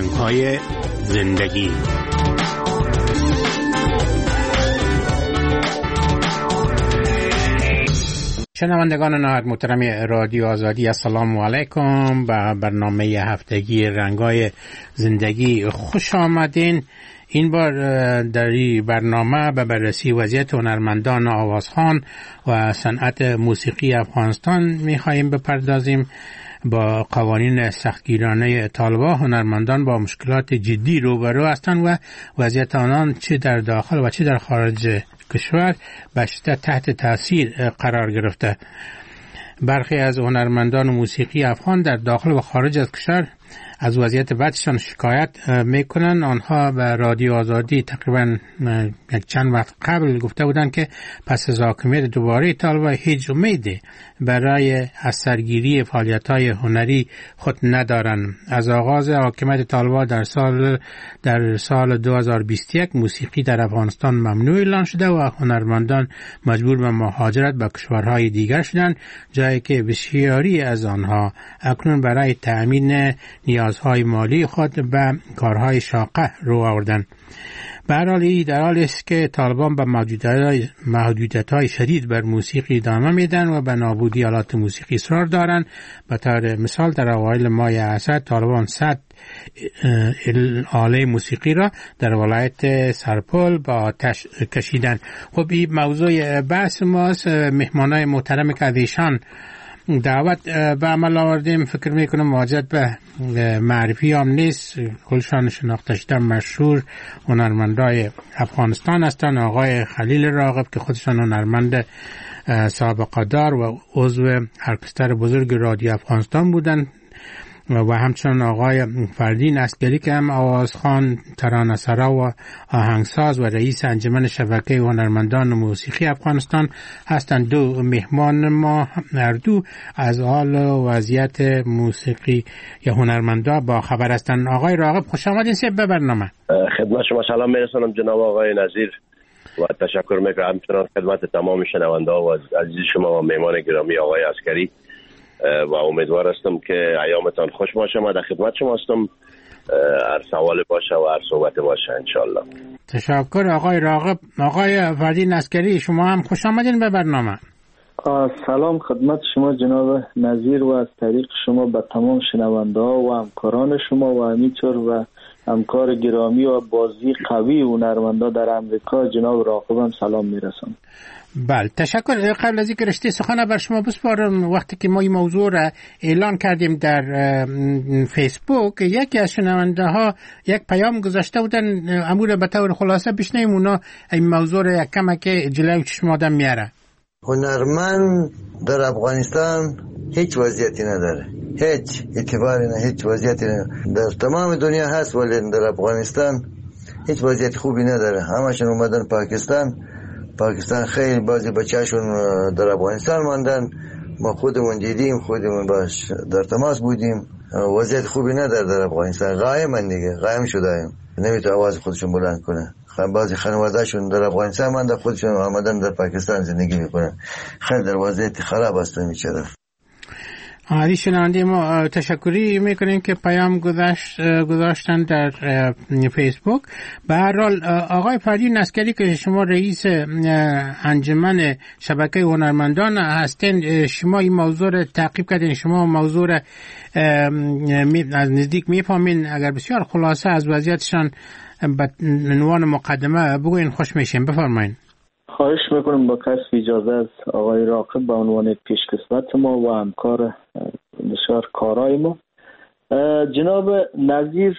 رنگ‌های زندگی. شنوندگان نهایت محترم رادیو آزادی، السلام علیکم. به برنامه هفتگی رنگ‌های زندگی خوش آمدین. این بار در این برنامه به بررسی وضعیت هنرمندان آوازخوان و صنعت موسیقی افغانستان می‌خواهیم بپردازیم. با قوانین سختگیرانه طالبان هنرمندان با مشکلات جدی روبرو هستند و وضعیت آنان چه در داخل و چه در خارج کشور به شدت تحت تاثیر قرار گرفته. برخی از هنرمندان موسیقی افغان در داخل و خارج از کشور از وضعیت بدشان شکایت میکنن. آنها به رادیو آزادی تقریبا چند وقت قبل گفته بودند که پس از حاکمیت دوباره طالبان هیچ امیدی برای از سرگیری فعالیت‌های هنری خود ندارند. از آغاز حاکمیت طالبان در سال 2021 موسیقی در افغانستان ممنوع اعلام شده و هنرمندان مجبور به مهاجرت به کشورهای دیگر شدند، جایی که بسیاری از آنها اکنون برای تأمین نیازهای مالی خود به کارهای شاقه رو آوردند. به هر حال در حالی است که طالبان به محدودیت‌های شدید بر موسیقی ادامه میدن و به نابودی آلات موسیقی اصرار دارند. به طور مثال در اوایل ماه اسد طالبان 100 آله موسیقی را در ولایت سرپل با آتش کشیدند. خب این موضوع بحث ماست. مهمانای محترم که از ایشان دعوت به عمل آوردیم فکر میکنم واجد به معرفی هم نیست. کلشان شناخته شده مشهور هنرمندای افغانستان هستند. آقای خلیل راغب که خودشان هنرمند سابقه دار و عضو ارکستر بزرگ رادیو افغانستان بودند و همچنین آقای فردین اسکری که هم آوازخوان، ترانه‌سرا و آهنگساز و رئیس انجمن شبکه هنرمندان موسیقی افغانستان هستند. دو مهمان ما هر دو از حال و وضعیت موسیقی یا هنرمندان با خبر هستند. آقای راغب خوش آمدین به برنامه. خدمت شما سلام میرسونم جناب آقای نظیر و تشکر میکنم همچنان خدمت تمام شنونده‌ها و عزیز شما و مهمان گرامی آقای اسکری و امیدوار هستم که ایامتان خوش باشه. ما در خدمت شما هستم، هر سوال باشه و هر صحبت باشه انشالله. تشکر آقای راغب. آقای فردین اسکری شما هم خوش آمدین به برنامه. سلام خدمت شما جناب نظیر و از طریق شما به تمام شنونده ها و همکاران شما و همینطور و همکار گرامی و بازی قوی هنرمندا در امریکا جناب راغب هم سلام میرسم. بله تشکر. قبل از اینکه رشته سخن بر شما بسپارم، وقتی که ما این موضوع را اعلان کردیم در فیسبوک یکی از شنونده ها یک پیام گذاشته بودن، امور به طور خلاصه بشنویم اونا این موضوع را یک کمک جلوی چشم آدم میاره. هنرمند در افغانستان هیچ وضعیتی نداره، هیچ اعتباری نه، هیچ وضعیتی نه. در تمام دنیا هست ولی در افغانستان هیچ وضعیت خوبی نداره. همشون اومدن پاکستان خیلی بعضی بچه‌شون در افغانستان ماندن. ما خودمون دیدیم، خودمون باش در تماس بودیم. وضعیت خوبی نداره در افغانستان. قایم شدن، نمیتونه آواز خودشون بلند کنه. بعضی خانواده‌شون در افغانستان ماندن، خودشون آمدن در پاکستان زندگی میکنن. خیلی در وضعیت خراب هستن بیچاره. عالی شنونده ما تشکری میکنیم که پیام گذاشتن در فیسبوک. به هر حال آقای فردین اسکری که شما رئیس انجمن شبکه هنرمندان هستین، شما این موضوع را تعقیب کردین، شما موضوع را از نزدیک میفهمین. اگر بسیار خلاصه از وضعیتشان به عنوان مقدمه بگوین خوش میشیم. بفرمایید. خواهش میکنم با کسب اجازه از آقای راغب به عنوان پیشکسوت ما و همکار بسیار کارای ما. جناب نظیر،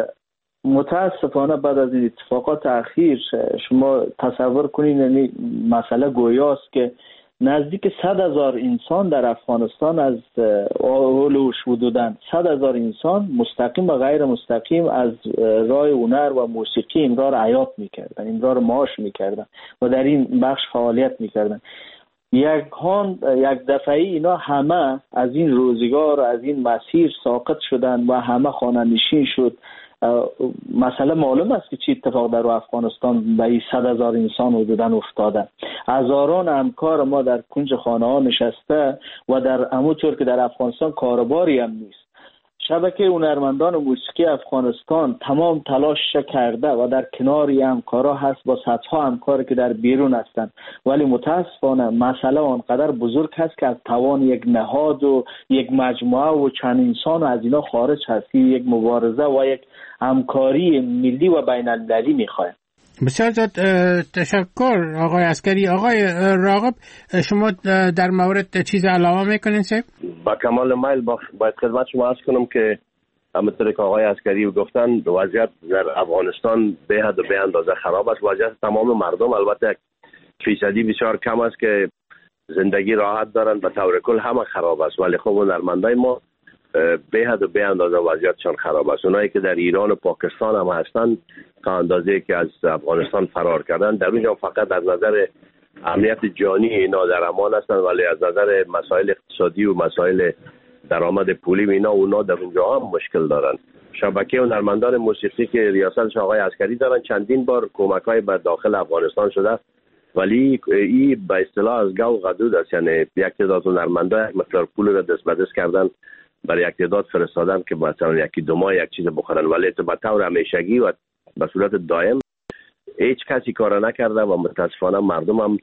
متاسفانه بعد از این اتفاقات اخیر شما تصور کنید، یعنی مسئله گویاست که نزدیک 100,000 انسان در افغانستان از اولوش حدوداً 100,000 انسان مستقیم و غیر مستقیم از راه هنر و موسیقی امرار حیات میکردن، امرار معاش میکردن و در این بخش فعالیت میکردن. یک دفعه اینا همه از این روزگار، از این مسیر ساقط شدن و همه خانه نشین شد. مسئله معلوم است که چی اتفاق در افغانستان به این 100,000 انسان حدوداً افتاده. هزاران همکار ما در کنج خانه ها نشسته و در همونطور که در افغانستان کاروباری هم نیست. شبکه هنرمندان موسیقی افغانستان تمام تلاش کرده و در کنار همکارا هست با صدها همکاری که در بیرون هستند، ولی متاسفانه مسئله آنقدر بزرگ هست که از توان یک نهاد و یک مجموعه و چند انسان از اینا خارج هست. یک مبارزه و یک همکاری ملی و بین المللی میخواد. بسیار زیاد تشکر آقای عسکری. آقای راغب شما در مورد چیز علاوه میکنین سه؟ با کمال میل باید خدمت شما عرض کنم که همونطور که آقای عسکری گفتن وضعیت در افغانستان به حد و به اندازه خراب است. وضعیت تمام مردم البته فیصدی بسیار کم است که زندگی راحت دارن، به طور کل همه خراب است، ولی خب هنرمندای ما به حد و به اندازه وضعیتشان خراب است. اونایی که در ایران و پاکستان هم هستند تا اندازه‌ای که از افغانستان فرار کردن، در اونجا فقط از نظر امنیت جانی اینا در امان هستند، ولی از نظر مسائل اقتصادی و مسائل درآمد پولی اینا اونا در اونجا هم مشکل دارن. شبکه هنرمندان موسیقی که ریاستش آقای عسکری دارن چندین بار کمک‌های به داخل افغانستان شده، ولی این به اصطلاح از گو غدود است، یعنی یک تعداد هنرمندا یک مقدار پول را دست به دست کردن برای یک تعداد فرستادن که مثلا یکی دو ماه یک چیز بخورن، ولی به طور همیشگی و به صورت دائم هیچ کسی کار نکرده و متاسفانه مردم هم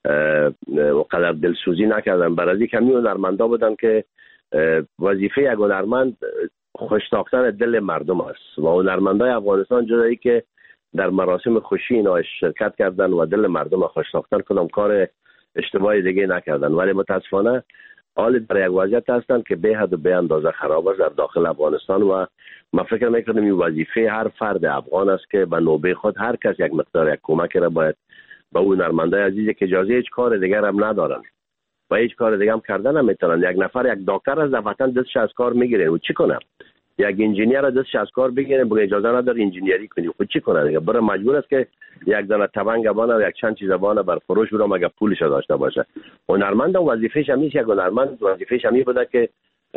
قدر دلسوزی نکردن. برای کمی هنرمندا بودن که وظیفه یک هنرمند خوشتاختن دل مردم است و هنرمندای افغانستان جدایی که در مراسم خوشی اینا شرکت کردن و دل مردم خوشتاختن کدام کار اشتباهی دیگه نکردن، ولی متاسفانه حال در یک وضعیت هستند که به حد و به اندازه خراب است در داخل افغانستان و من فکر میکنم این وظیفه هر فرد افغان است که به نوبه خود هر کس یک مقدار یک کمک را باید به اون هنرمندای عزیزی که اجازه هیچ کار دیگر هم ندارن و هیچ کار دیگه هم کردن نمیتونن. یک نفر یک دکتر از وطن دستش از کار میگیره و چی کنه؟ یک انجینیر دستش از کار بگیره بگه اجازه نداره انجینیری کنی، خود چی کنه دیگه؟ برای مجبور است که یک دانه تبنگ بانه و یک چند چیز بانه بر فروش برام اگه پولش داشته باشه. هنرمند وظیفه‌ش هم نیست، یک هنرمند وظیفه‌ش هم بوده که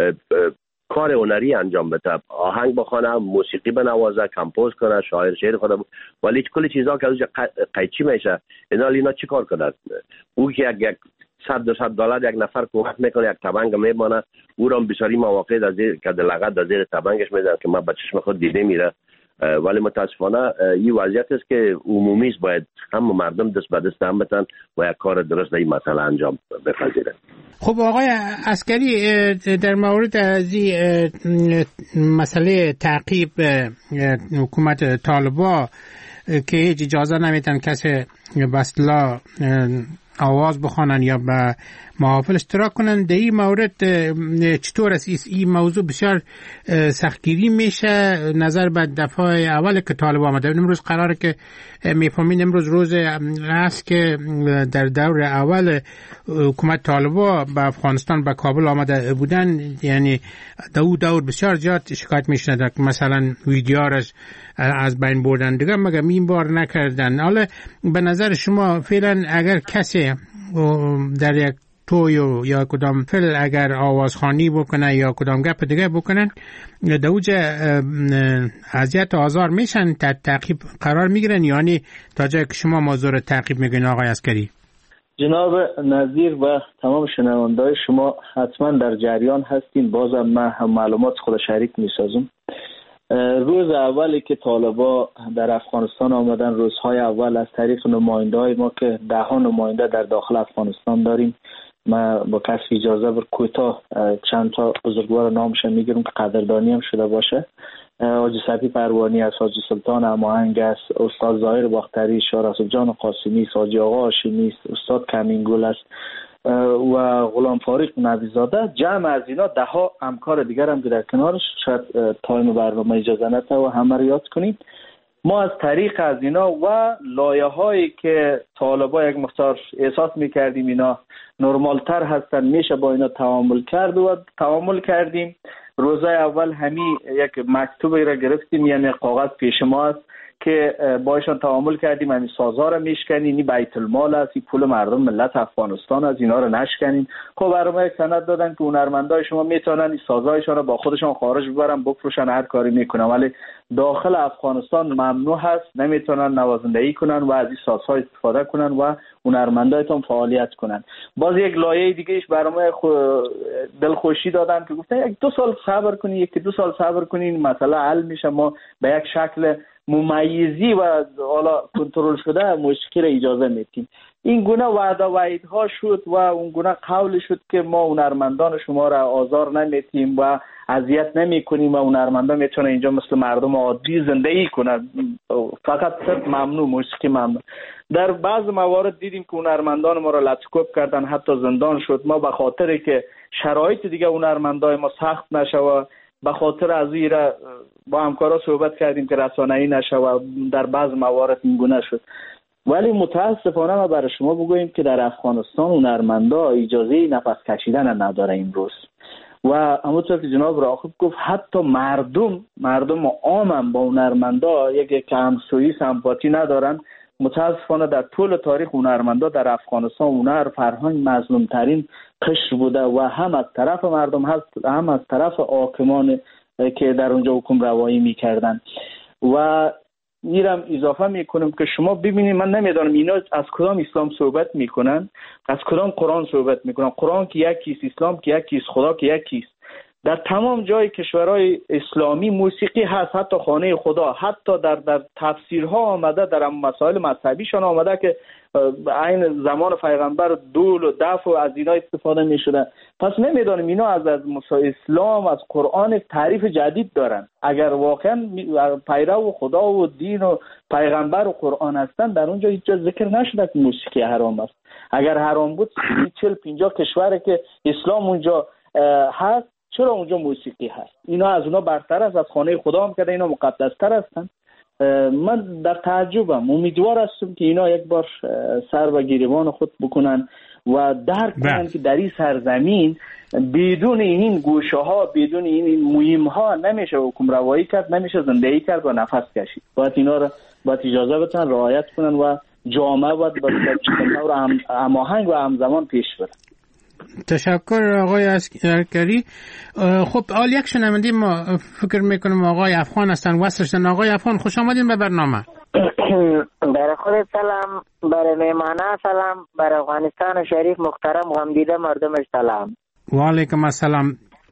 کار هنری انجام بده، آهنگ بخونه، موسیقی بنوازه، کمپوز کنه، شعر خود، ولی کلی چیزا که از قیچی میشه اینا چی کار کنه؟ او که یک $100-200 یک نفر کمک میکنه، یک تبنگ میمانه، او را بسیاری مواقع در زیر که لغت در زیر تبنگش میزنن که من به چشم خود دیده میره، ولی متاسفانه این وضعیت است که عمومی است، باید هم مردم دست به دست هم بتن و یک کار درست در این مسئله انجام بپذیرن. خب آقای عسکری در مورد از مسئله تعقیب حکومت طالبان که هیچ اجازه نمیتن کسی به اصطلاح آواز بخوانن یا به محافل اشتراک کنن، در این مورد چطور است؟ این موضوع بسیار سختگیری میشه نظر به دفعه اول که طالبان آمده. امروز قراره که میفهمین امروز روز است که در دور اول حکومت طالبان به افغانستان به کابل آمده بودن، یعنی دور بسیار زیاد شکایت میشنه که مثلا ویدیوهاش از بین بردن دیگه مگه این بار نکردن. حالا به نظر شما فعلا اگر کسی در یک توی یا کدام فیل اگر آوازخوانی بکنه یا کدام گپ دیگه بکنن دوجه اذیت و آزار میشن، تعقیب قرار میگیرن، یعنی تا جایی که شما موضوع تعقیب میگین آقای عسکری؟ جناب نظیر و تمام شنونده‌های شما حتما در جریان هستین، بازم من هم معلومات خود شریک میسازم. روز اولی که طالبا در افغانستان آمدن، روزهای اول از طریق نماینده‌های ما که 10 نماینده در داخل افغانستان داریم، من با کسب اجازه بر کوتاه چند تا بزرگوار نامش میگیرم که قدردانی هم شده باشه. حاجی صفی پروانی است، حاجی سلطان هماهنگ است، استاد ظاهر باختری، شاه رسول جان قاسمی است، حاجی آقا هاشمی است، استاد کمینگل است و غلام فاریق نویزاده. جمع از اینا 10 همکار دیگر هم که در کنارش شاید تایم برنامه اجازه نده و همه رو یاد کنید. ما از طریق از اینا و لایه‌هایی که طالبا یک مقدار احساس می‌کردیم اینا نرمال‌تر هستن، میشه با اینا تعامل کرد و تعامل کردیم. روزای اول همین یک مکتوبی را گرفتیم، یعنی کاغذ پیش ما است که باشون تعامل کردیم همین سازها رو میشکنین، این بیت المال است، این پول مردم ملت افغانستان از اینا رو نشکنین. خب برای ما یک سند دادن که هنرمندای شما میتونن این سازهایشون رو با خودشون خارج ببرن بفروشن، هر کاری میکنن، ولی داخل افغانستان ممنوع هست، نمیتونن نوازندگی کنن و از این سازها استفاده کنن و هنرمندایتون فعالیت کنن. باز یک لایه دیگهش برای ما دلخوشی دادن که گفتن 1-2 سال صبر کنین، 1-2 سال صبر کنین مسئله حل میشه، ما به یک شکل ممیزی و حالا کنترل شده موسیقی را اجازه میدیم. این گونه وعده وعیدها شد و اون گونه قول شد که ما هنرمندان شما را آزار نمیدیم و اذیت نمیکنیم و هنرمندان میتونن اینجا مثل مردم عادی زندگی کنن، فقط ممنوع، موسیقی ممنوع. در بعض موارد دیدیم که هنرمندان ما را لطکوب کردن، حتی زندان شد. ما به خاطر که شرایط دیگه هنرمندای ما سخت نشه و به خاطر از این را با همکارا صحبت کردیم که رسانه‌ای نشه و در بعض موارد این گونه شد. ولی متاسفانه ما برای شما بگوییم که در افغانستان هنرمندا اجازه نفس کشیدن نداره امروز و همونطور که جناب راقب گفت حتی مردم عام با هنرمندا یک همسویی سمپاتی ندارن. متاسفانه در طول تاریخ هنرمندا در افغانستان هنر فرهنگ مظلوم ترین قشر بوده و هم از طرف مردم هست هم از طرف حاکمان که در اونجا حکم روایی میکردن. و میرم اضافه میکنم که شما ببینید، من نمیدانم اینا از کدام اسلام صحبت میکنن، از کدام قرآن صحبت میکنن. قرآن که یکیست، اسلام که یکیست، خدا که یکیست. در تمام جای کشورهای اسلامی موسیقی هست، حتی خانه خدا، حتی در تفسیرها آمده، در مسائل مذهبیشان آمده که عین زمان پیغمبر دول و دف و از اینا استفاده می شده. پس نمیدانم اینا از اسلام، از قرآن تعریف جدید دارن. اگر واقعا پیرو خدا و دین و پیغمبر و قرآن هستن، در اونجا هیچ جا ذکر نشده که موسیقی حرام است. اگر حرام بود 40-50 کشوره که اسلام اونجا هست، چرا اونجا موسیقی هست؟ اینا از اونا برتر است، از خانه خدا هم که اینا مقدستر هستن. من در تعجبم، امیدوار هستم که اینا یک بار سر به گریبان خود بکنن و درک کنن که در این سرزمین بدون این گوشه ها، بدون این مهم ها نمیشه حکم روایی کرد، نمیشه زندگی کرد و نفس کشید. باید اینا را باید اجازه بدن رعایت کنن و جامعه باید به طور هماهنگ و همزمان پیش بره. تشکر آقای عسکری. خب آل یک شنونده ما فکر میکنم آقای افغان هستن، وصلشتن. آقای افغان خوش آمدین به برنامه. برای خود سلام، برای میمانه سلام، برای افغانستان شریف محترم غمدیده مردمش سلام. و علیکم السلام.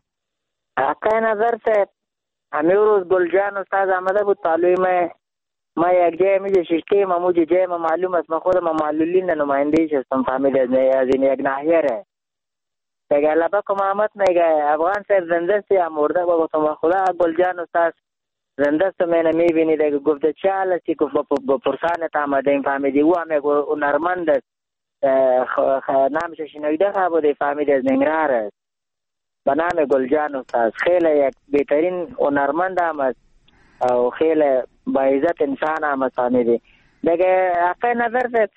حقای نظر سے امروز گلجان استاد آمده بود پالوی ما یک جای میگه ششتی ما موجه جای ما معلوم است، ما خودم معلولین نمایندهیش هستم، فهمید از این یک ناحیه ره دیگه. لبا که محمد میگه افغان صاحب زندستی یا مرده، با گفتم خدا گلجان استاد زندست مینه میبینی دیگه. گفته چه حالتی؟ گفت با پرسانت آمده این فهمیدی او هم یک هنرمند است، نامش شنیده بوده، فهمید از ننگرهار است به نام گلجان استاد. خیلی یک بهترین هنرمند هم است او خیلی با عزت انسان هم است، فهمیدی دیگه. حقای نظر است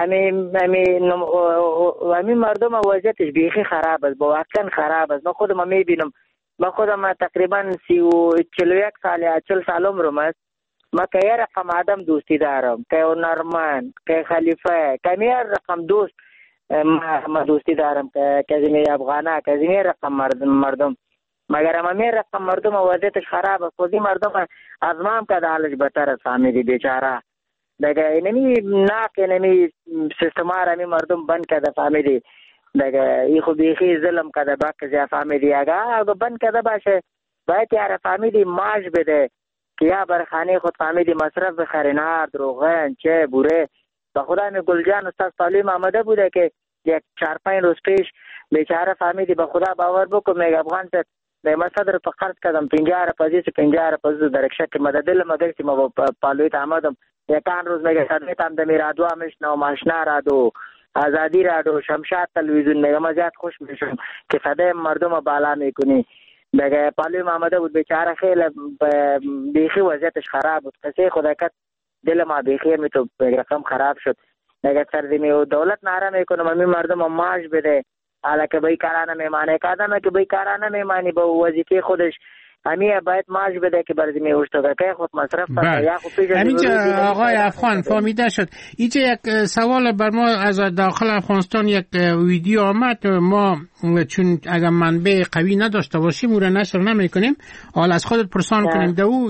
همین مردم وضعیتش بیخی خراب است، با واقعا خراب است. من خودم میبینم، من خودم تقریبا 41 سال یا 40 سال عمرم است. من که یه رقم آدم دوستی دارم، که هنرمند، که خلیفه، که یه رقم دوست ما دوستی دارم، که زمین افغانه، که زمین رقم مردم. مگر همه رقم مردم وضعیتش خراب است. خودی مردم از ما هم که حالش بهتر است، فهمیدی بیچاره دیگه. اینمی ناک اینمی سیستم ها را مردم بند کرده، فهمیدی دیگه. ای خود بیخی ظلم کرده باقی، فهمیدی. اگه بند کرده باشه باید یاره فهمیدی ماش بده که یا بر خانه خود فهمیدی مصرف بخری، نار، روغن، چه، بوره. به خدا می گلجان استاد تعلیم آمده بوده که یک 4-5 روز پیش بیچاره فهمیدی، به خدا باور بکن میگه افغان صاحب ما صدر په قرض کردم 50 روپیه در یک شکل مدد دل مگر که ما پالویت آمدم یکان روز میگه صدایت هم دمی رادو میشنم، آشنا رادو، آزادی رادو، شمشاد تلویزیون میگه ما زیاد خوش میشم که صدای مردم بالا میکنی دیگه. پالوی آمده بود بیچاره خیلی بیخی وضعیتش خراب بود. قصه خداکت دل ما بیخی می تو رقم خراب شد دیگه. سردمی و دولت ناره میکنم همین مردم ماش بده، حالا که بیکارانه میمانه. که آدم که بیکارانه میمانی با وظیفه خودش همین باید ماش بده که برای میوشتگاه خود مصرف کنه یا خود پیش همینجا آقای افغان فهمیده شد. اینجا یک سوال بر ما از داخل افغانستان یک ویدیو آمد، ما چون اگر منبع قوی نداشته باشیم او را نشر نمیکنیم، حالا از خودت پرسان کنیم دو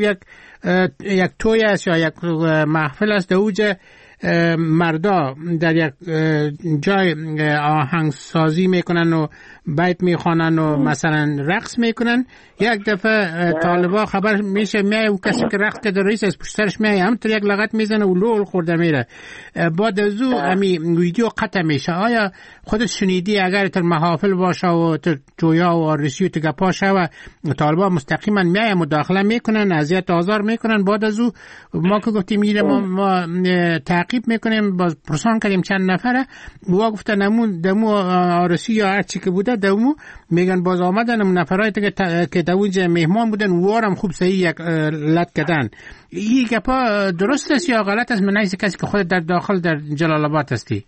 یک توی است یا یک محفل است دوجه مردا در یک جای آهنگسازی میکنن و بیت میخوانن و مثلا رقص میکنن، یک دفعه طالبا خبر میشه میای و کسی که رقص کرده رئیس از پشترش میای همطور یک لغت میزنه و لول خورده میره. بعد از او همی ویدیو قطع میشه. آیا خودت شنیدی اگر تر محافل باشه و تر جویا و آرسی و تگپا شه و طالبا مستقیما میای مداخله میکنن، اذیت آزار میکنن، بعد از او ما که گفتیم میره ما تعقیب میکنیم، باز پرسان کردیم چند نفره و گفتن دمو آرسی یا هرچی که بوده دمو میگن باز آمدن نفرای که دوونجا مهمان بودن وارم خوب صحیح یک لط کردن. این گپا درست است یا غلط است؟ من نیست کسی که خود در داخل در جلال آباد هستی.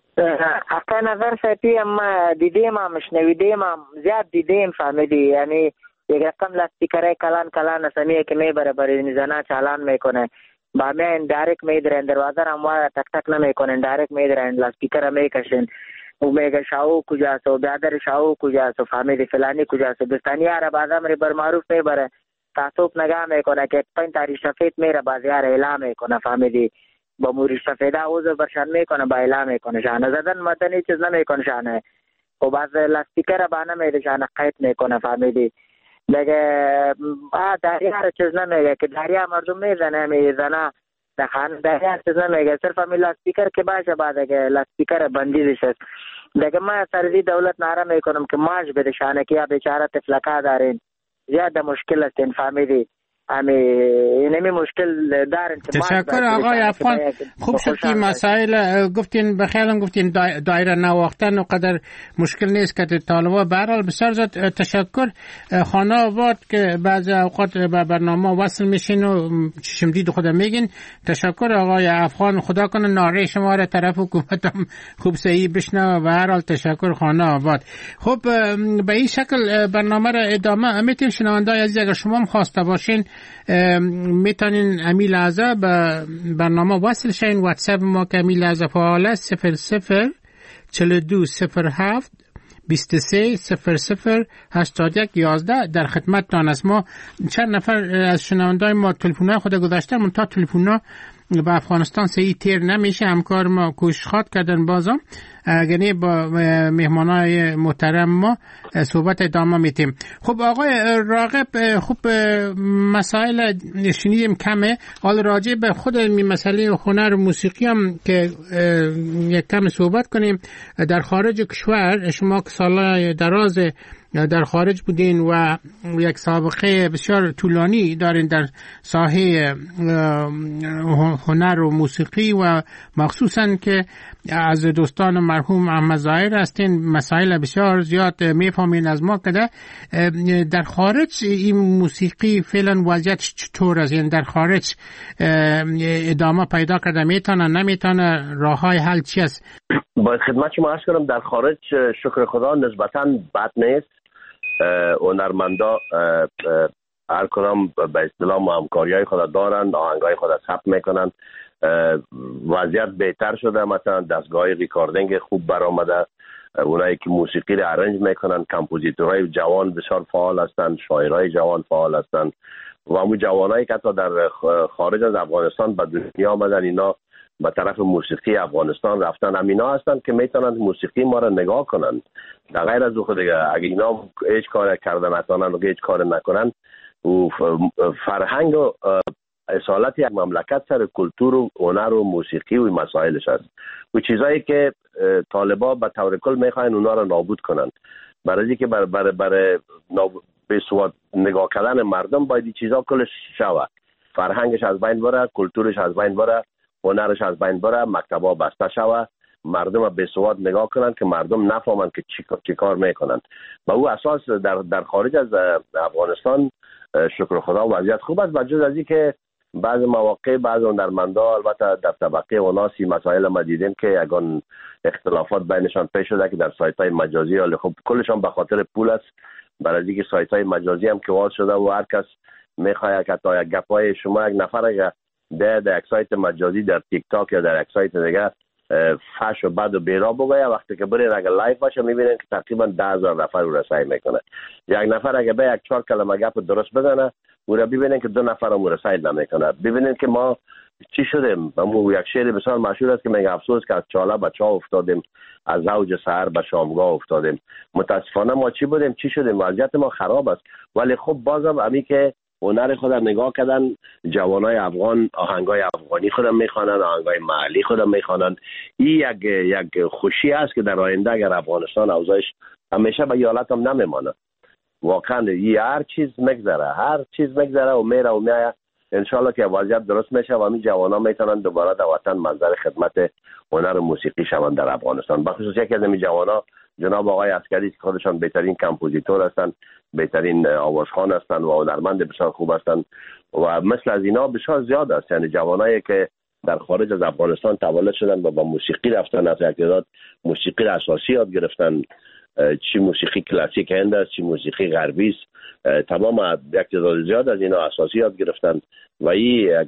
اقا نظر سپی اما دیدیم هم شنویدیم هم زیاد دیدیم فهمیدی، یعنی یک رقم لاستیکره کلان اسمیه که میبره برای میزنه چالان میکنه با میان دایرکت میدرن دروازه هم واره تک تک نمیکنن، دایرکت میدرن لاستیکره میکشن و میگه شاو کجاست و برادر شاو کجاست و فامیلی فلانی کجاست. بستانی عرب آدم ری بر معروف میبره تعصب نگاه میکنه که 5 تاریخ سفید میره بازیار اعلام میکنه فامیلی با موری سفیده عوض برشان میکنه با اعلام میکنه شانه زدن مدنی چیز نمیکنه شانه و بعض لاستیکره بانه میده شانه قید میکنه فامیلی دیگه دریا چیز نمیگه که دریا مردم میزنه در خانه دریا چیز نمیگه، صرف همین لاستیکر که باشه بعد اگه لاستیکر بندیزش است دیگه ما سردی دولت ناره میکنم که ماش بده شانه که یا بیچاره تفلکا دارین زیاده مشکل است این فامیلی اینمی مشکل دارن. تشکر آقای افغان. خوب شد که مسائل گفتین بخیرم گفتین دایره نواختن و قدر مشکل نیست که طالبا برحال بسیار زد تشکر. خانه آباد که بعضی اوقات به برنامه وصل میشین و چشم دید خودم میگین. تشکر آقای افغان، خدا کنه ناره شما را طرف حکومت هم خوب صحیح بشنه و برحال تشکر خانه آباد. خب به این شکل برنامه را ادامه میتیم. شنوندای عزیز اگر شما هم خواسته باشین میتونین امی لحظه به برنامه وصل شین. واتساپ ما که امی لحظه فعال است 00420723008111 در خدمتتان است. ما چند نفر از شنوندای ما تلفن‌های خود گذاشتن منتها تلفن‌ها به افغانستان صحیح تیر نمیشه. همکار ما کوشش خواد کردن بازم اگه با مهمانای محترم ما صحبت ادامه میتیم. خب آقای راغب، خوب مسائل شنیدیم کمه، حال راجع به خود مسئله هنر و موسیقی هم که یک کم صحبت کنیم. در خارج کشور شما که سالهای دراز در خارج بودین و یک سابقه بسیار طولانی دارین در ساحه هنر و موسیقی و مخصوصا که از دوستان مرحوم احمد ظاهر هستین، مسائل بسیار زیاد میفهمین از ما کده. در خارج این موسیقی فعلا وضعیتش چطور است؟ یعنی در خارج ادامه پیدا کرده میتونه نمیتونه؟ راههای حل چی است؟ باید خدمت شما عرض کنم در خارج شکر خدا نسبتاً بد نیست. هنرمندا هر کدام به اصطلاح همکاری‌های خود دارند، آهنگای خود ثبت میکنن، وضعیت بهتر شده. مثلا دستگاه ریکاردینگ خوب برآمده، اونایی که موسیقی رو ارنج میکنن کمپوزیتورهای جوان بسیار فعال هستند، شاعرای جوان فعال هستند و همون جوانایی که حتی در خارج از افغانستان به دنیا آمدن اینا به طرف موسیقی افغانستان رفتن، همینا هستن که میتونن موسیقی ما را نگاه کنن. در غیر از خود اگه اینا هیچ کار کردن نتونن و هیچ کار نکنن و فرهنگ و اصالت یک مملکت سر کلتور و هنر و موسیقی و مسائلش هست و چیزایی که طالبا به طور کل میخواین اونا را نابود کنن. برای اینکه برای به سواد نگاه کردن مردم باید این چیزا کلش شود، فرهنگش از بین بره، کلتورش از بین بره، هنرش از بین بره، مکتبا بسته شوه، مردم به سواد نگاه کنن که مردم نفهمن که چی کار میکنن. با او اساس در خارج از افغانستان شکر خدا وضعیت خوب است. بجز از این که بعض مواقع بعض هنرمندا البته در طبقه اوناسی مسائل ما دیدیم که یگان اختلافات بینشان پیش شده که در سایت های مجازی، ولی خب کلشان به خاطر پول است، برای اینکه سایت های مجازی هم که واز شده و هر کس میخواد که تا یک گپای شما یک نفر اگر در یک سایت مجازی در تیک تاک یا در یک سایت دیگه فحش و بد و بیرا بگویه، وقتی که برین اگر لایف باشه میبینین که تقریبا 10,000 نفر او رسایی میکنه. یک نفر اگر به یک 4 کلمه گپ درست بزنه او را ببینین که 2 نفر هم رسایی نمیکنه. ببینین که ما چی شدیم. ما یک شعر بسیار مشهور است که میگه افسوس که از چاله به چاه افتادیم، از اوج سحر به شامگاه افتادیم. متاسفانه ما چی بودیم چی شدیم، وضعیت ما خراب است. ولی خب بازم امی که هنر خودم نگاه کردن، جوانای افغان آهنگای افغانی خودم میخوانن، آهنگای محلی خودم میخوانن. این یک خوشی است که در آینده اگر افغانستان اوضاعش همیشه به حالت هم نمیمانه. واقعا هر چیز میگذره و میره و میاد. انشالله که وضعیت درست میشه و همین جوانا میتونن دوباره در وطن منظر خدمت هنر و موسیقی شوند در افغانستان. بخصوص یکی از این جوانا جناب آقای عسکری که خودشان بهترین کمپوزیتور هستند، بهترین آوازخوان هستند و هنرمند بسیار خوب هستند و مثل از اینا بسیار زیاد است. یعنی جوانایی که در خارج از افغانستان تولد شدن و با موسیقی رفتن، از اقتدار موسیقی اساسی یاد گرفتن، چی موسیقی کلاسیک هند است چی موسیقی غربی است، تمام یک تعداد زیاد از اینا اساسی یاد گرفتن و این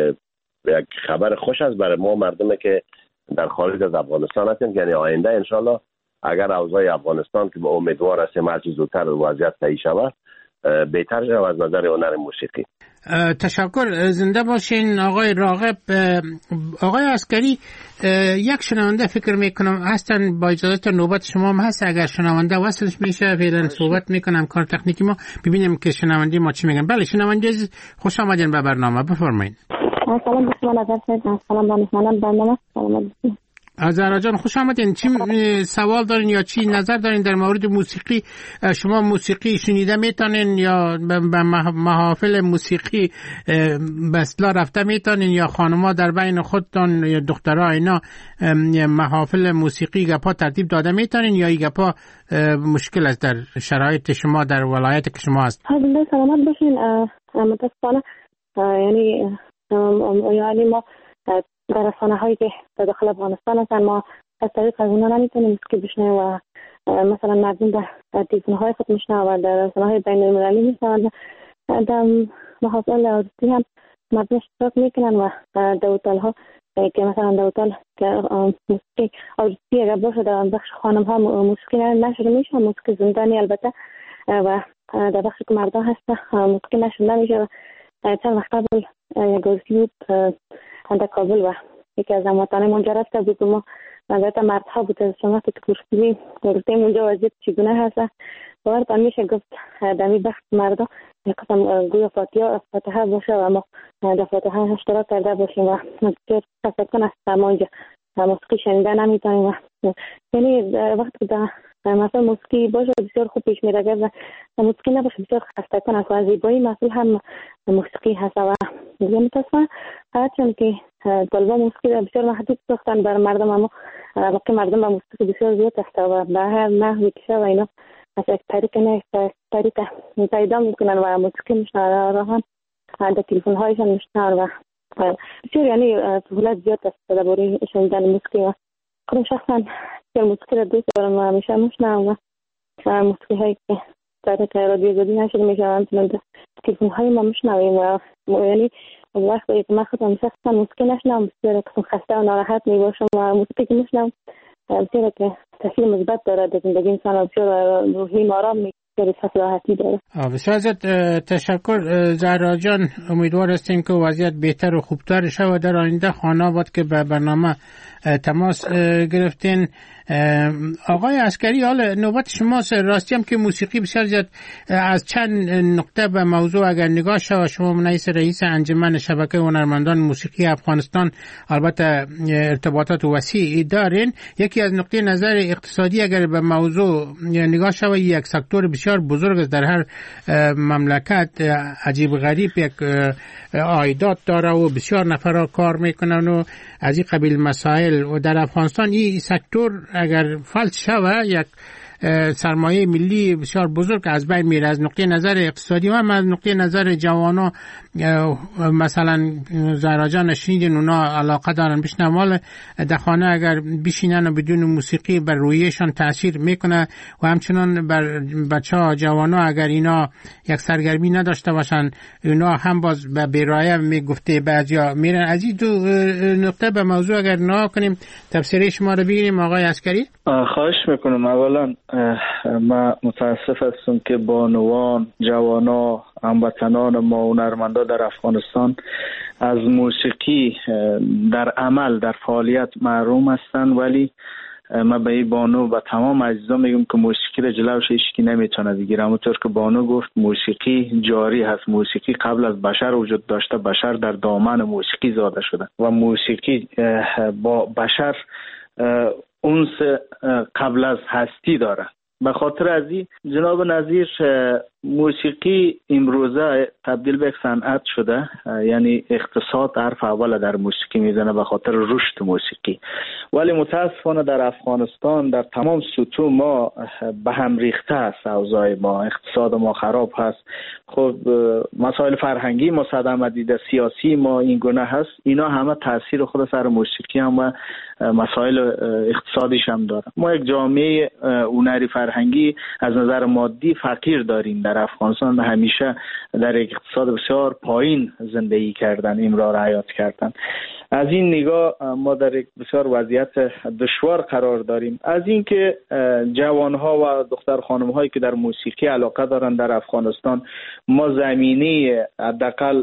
یک خبر خوش است برای ما مردمی که در خارج از افغانستان هستیم. یعنی آینده انشالله اگر اوضاع افغانستان که به امیدوار هستیم هر چیز زودتر وضعیت صحیح شود بهتر شود از نظر هنر موسیقی. تشکر، زنده باشین آقای راغب. آقای عسکری، یک شنونده فکر میکنم هستن، با اجازه نوبت شما هم هست، اگر شنونده وصلش میشه فعلا صحبت میکنم کار تکنیکی ما ببینیم که شنونده ما چی میگن. بله شنونده خوش آمدین به برنامه، بفرمایید. سلام به شما نظر سید، سلام به مهمانان برنامه. سلام زهرا جان خوش آمدین. چی سوال دارین یا چی نظر دارین در مورد موسیقی؟ شما موسیقی شنیده میتونین یا به محافل موسیقی به اصطلاح رفته میتونین یا خانما در بین خودتان یا دخترها اینا محافل موسیقی گپا ترتیب داده میتونین یا این گپا مشکل است در شرایط شما در ولایت که شما هست؟ حالا سلامت باشین. متاسفانه یعنی ما در رسانه هایی که در داخل افغانستان هستن ما از طریق از اونا نمیتونیم موسیقی بشنویم و مثلا مردم در تلویزیون های خود میشنوند و در رسانه های بین المللی میشنوند. در محافل عروسی هم مردم اشتراک میکنن و در هتل ها که مثلا در هتل که موسیقی عروسی اگر باشه در بخش خانم ها موسیقی نشده میشه، موسیقی زندانی البته، و در بخش که مردان هست موسیقی نشده نمیشه. چند وقت قبل یک عروسی بود در کابل و یکی از هموطنان اونجا رفته بود و ما البته مردها بود از شما که گفتیم اونجا وضعیت چگونه هست واقعا میشه گفت در این بخش مردا یک قسم گویا فاتحه باشه و ما در فاتحه اشتراک کرده باشیم و بسیار تفکر است ما اینجا موسیقی شنیده نمیتونیم و یعنی وقتی که مثلا موسیقی باشه بسیار خوب پیش میره و موسیقی نباشه بسیار خسته کن است و زیبایی محصول هم موسیقی هست و دیگه متاسفانه هرچند که طلبا موسیقی بسیار محدود ساختن بر مردم، اما واقعا مردم با موسیقی بسیار زیاد است و به هر نحوی که و اینا از یک طریق نه طریق پیدا میکنن و موسیقی میشنن راهن در تلفن هایشان میشنن و بسیار یعنی سهولت زیاد است درباره شنیدن موسیقی و خودم شخصا موسیقی را دوست دارم و همیشه میشنوم و موسیقی هایی که طریق رادیو زدی نشده میشنم تلفن های ما میشنویم و یعنی وقتی که من خودم شخصا موسیقی نشنوم بسیار خسته و ناراحت میباشم و موسیقی که میشنوم بسیار که تاثیر مثبت داره در زندگی انسان و بسیار روحی آرام میکنه. بسیار تشکر زهرا جان. امیدوار هستیم که وضعیت بهتر و خوبتر شود در آینده. خانه بود که به برنامه تماس گرفتین. آقای عسکری حالا نوبت شماست. راستی هم که موسیقی بسیار زیاد از چند نقطه به موضوع اگر نگاه شود، شما رئیس انجمن شبکه هنرمندان موسیقی افغانستان البته ارتباطات وسیعی دارین. یکی از نقطه نظر اقتصادی اگر به موضوع نگاه شود یک سکتور بسیار بزرگ است در هر مملکت، عجیب غریب یک عایدات داره و بسیار نفرها کار میکنن و از این قبیل مسائل و در افغانستان این سکتور اگر فلج شود یک سرمایه ملی بسیار بزرگ از بین میره، از نقطه نظر اقتصادی و هم از نقطه نظر جوانا. مثلا زهراجان شنیدین اونا علاقه دارن بشنن مال در خانه اگر بشینن و بدون موسیقی بر رویشان تاثیر میکنه و همچنان بر بچه‌ها جوانا اگر اینا یک سرگرمی نداشته باشن اینا هم باز به بیرایه میگفته بعضیا میرن. از این دو نقطه به موضوع اگر نگاه کنیم تفسیر شما رو بگیریم آقای عسکری. خواهش میکنم. اولا من متاسف هستم که بانوان، جوانا، هموطنان ما هنرمندا در افغانستان از موسیقی در عمل در فعالیت محروم هستند، ولی من به این بانو و تمام عزیزان میگم که موسیقی را جلوش هیچکی نمیتونه بگیره. همونطور که بانو گفت موسیقی جاری هست، موسیقی قبل از بشر وجود داشته، بشر در دامن موسیقی زاده شده و موسیقی با بشر اونس قبل از هستی داره. به خاطر از این جناب نظیر موسیقی امروزه تبدیل به صنعت شده، یعنی اقتصاد حرف اول در موسیقی میزنه به خاطر رشد موسیقی. ولی متاسفانه در افغانستان در تمام سطوح ما به هم ریخته است، اوضاع ما، اقتصاد ما خراب هست. خب مسائل فرهنگی ما صدمه دیده، سیاسی ما این گونه هست، اینا همه تاثیر خود سر موسیقی هم و مسائل اقتصادیش هم داره. ما یک جامعه هنری فرهنگی از نظر مادی فقیر داریم در افغانستان، همیشه در یک اقتصاد بسیار پایین زندگی کردن، امرار حیات کردن. از این نگاه ما در یک بسیار وضعیت دشوار قرار داریم. از این که جوانها و دختر خانم هایی که در موسیقی علاقه دارن در افغانستان، ما زمینه حداقل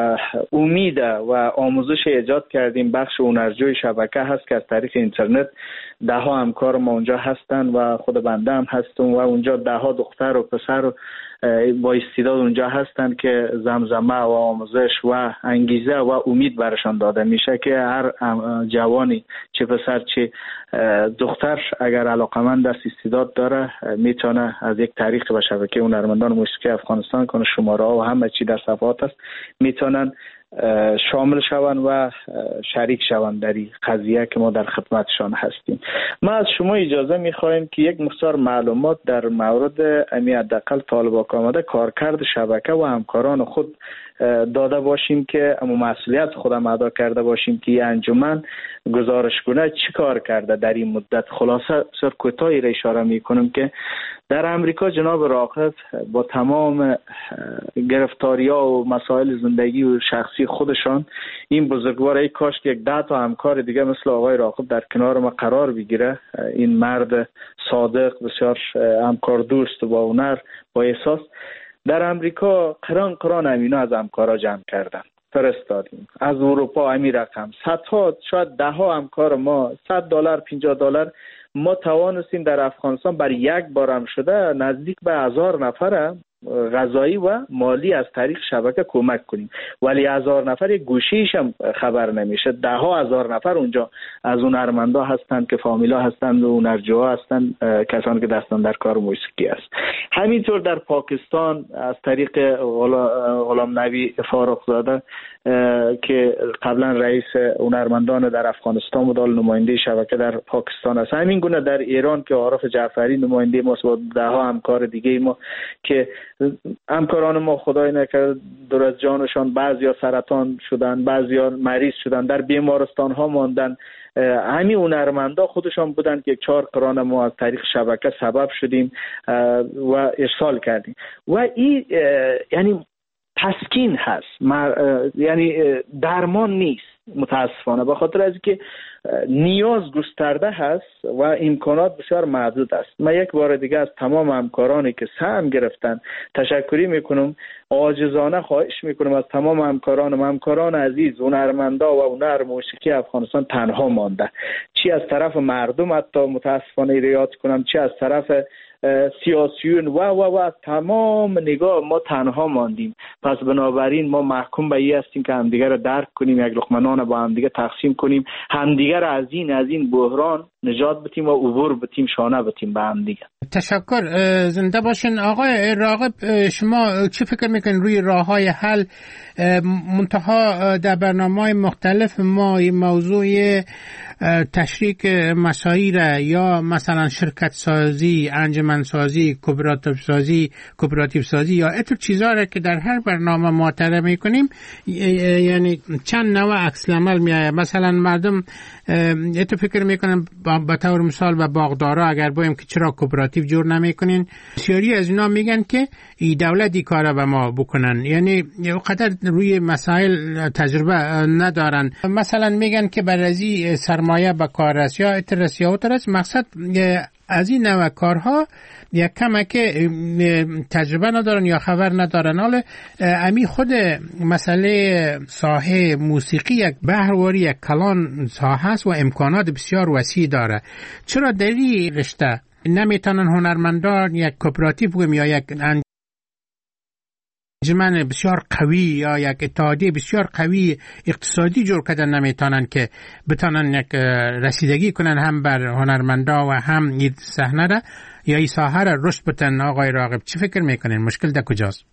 امید و آموزش ایجاد کردیم. بخش هنرجوی شبکه هست که از طریق اینترنت ده ها همکار ما اونجا هستن و خود بنده هم هستم و اونجا ده ها دختر و پسر با استعداد اونجا هستن که زمزمه و آموزش و انگیزه و امید برشان داده میشه که هر جوانی چه پسر چه دختر اگر علاقمند است، استعداد داره، میتونه از یک طریق به شبکه هنرمندان موسیقی افغانستان کنه شماره ها و همه چی در صفحات است، میتونن شامل شوند و شریک شوند در این قضیه که ما در خدمتشان هستیم. ما از شما اجازه میخواهیم که یک مقدار معلومات در مورد حداقل طالبان آمده کارکرد شبکه و همکاران خود داده باشیم که اما مسئولیت خودم ادا کرده باشیم که این انجمن گزارشگونه چی کار کرده در این مدت. خلاصه بسیار کوتاهی را اشاره میکنم که در امریکا جناب راقب با تمام گرفتاری‌ها و مسائل زندگی و شخصی خودشان این بزرگوار ای کاش که یک 10 تا همکار دیگه مثل آقای راقب در کنار ما قرار بگیره. این مرد صادق، بسیار همکار دوست و با هنر، با احساس، در امریکا قران امینا از همکارا جمع کردن فرستادیم. از اروپا همین رقم صدها شاید ده ها همکار ما $100 $50 ما توانستیم در افغانستان بر یک بارم شده نزدیک به 1000 نفر غذایی و مالی از طریق شبکه کمک کنیم. ولی 1000 نفر یک گوشیش هم خبر نمیشه. ده ها هزار نفر اونجا از هنرمندا هستند که فامیلا هستند و هنرجوها هستند، کسانی که دستان در کار موسیقی است. همینطور در پاکستان از طریق غلام نبی فاروقزاده که قبلا رئیس هنرمندان در افغانستان بود، نماینده شبکه در پاکستان است. همین گونه در ایران که عارف جعفری نماینده ماست با ده ها همکار دیگه ما که همکاران ما خدای نکرده دور از جانشان، بعضیا سرطان شدن، بعضیا مریض شدن، در بیمارستان ها ماندن. همین هنرمندا خودشان بودن که 4 قران ما از طریق شبکه سبب شدیم و ارسال کردیم و این یعنی تسکین هست، یعنی درمان نیست متاسفانه، به خاطر از اینکه نیاز گسترده هست و امکانات بسیار محدود است. من یک بار دیگه از تمام همکارانی که سهم گرفتن تشکری میکنم، عاجزانه خواهش میکنم از تمام همکاران عزیز، هنرمندا و هنر موسیقی افغانستان تنها مانده، چی از طرف مردم حتی متاسفانه ریاض کنم، چی از طرف سیاسیون و تمام نگاه ما تنها ماندیم. پس بنابراین ما محکوم به این هستیم که همدیگر رو درک کنیم، یک لقمه نان با همدیگر تقسیم کنیم، همدیگر از این بحران نجات بدیم و عبور بدیم، شانه بدیم به همدیگر. تشکر، زنده باشین. آقای راغب، شما چه فکر میکنین روی راههای حل؟ منتها در برنامه‌های مختلف ما موضوع تشریک مسائل یا مثلا شرکت سازی، انجمن انجمنسازی، کوپراتیو سازی یا اتر چیزا را که در هر برنامه ما طرح میکنیم، یعنی چند نوع عکس العمل میآید. مثلا مردم اتر فکر میکنن به طور مثال به باغدارا اگر بایم که چرا کوپراتیو جور نمیکنین، بسیاری از اینا میگن که دولت این کارا به ما بکنن، یعنی قدر روی مسائل تجربه ندارن. مثلا میگن که برازی سرمایه به کار است یا اترس یا اترس. مقصد از این نوع کارها یک کمک تجربه ندارن یا خبر ندارن. حالا امی خود مسئله ساحه موسیقی یک بحرواری، یک کلان ساحه است و امکانات بسیار وسیع داره. چرا در این رشته نمیتونن هنرمندان یک کوپراتیو یا یک انجمن بسیار قوی یا یک اتحادیه بسیار قوی اقتصادی جور کردن نمیتونن که بتونن یک رسیدگی کنن هم بر هنرمندا و هم این صحنه را یا این ساحه را رشد بدن؟ آقای راغب چی فکر میکنین؟ مشکل در کجاست؟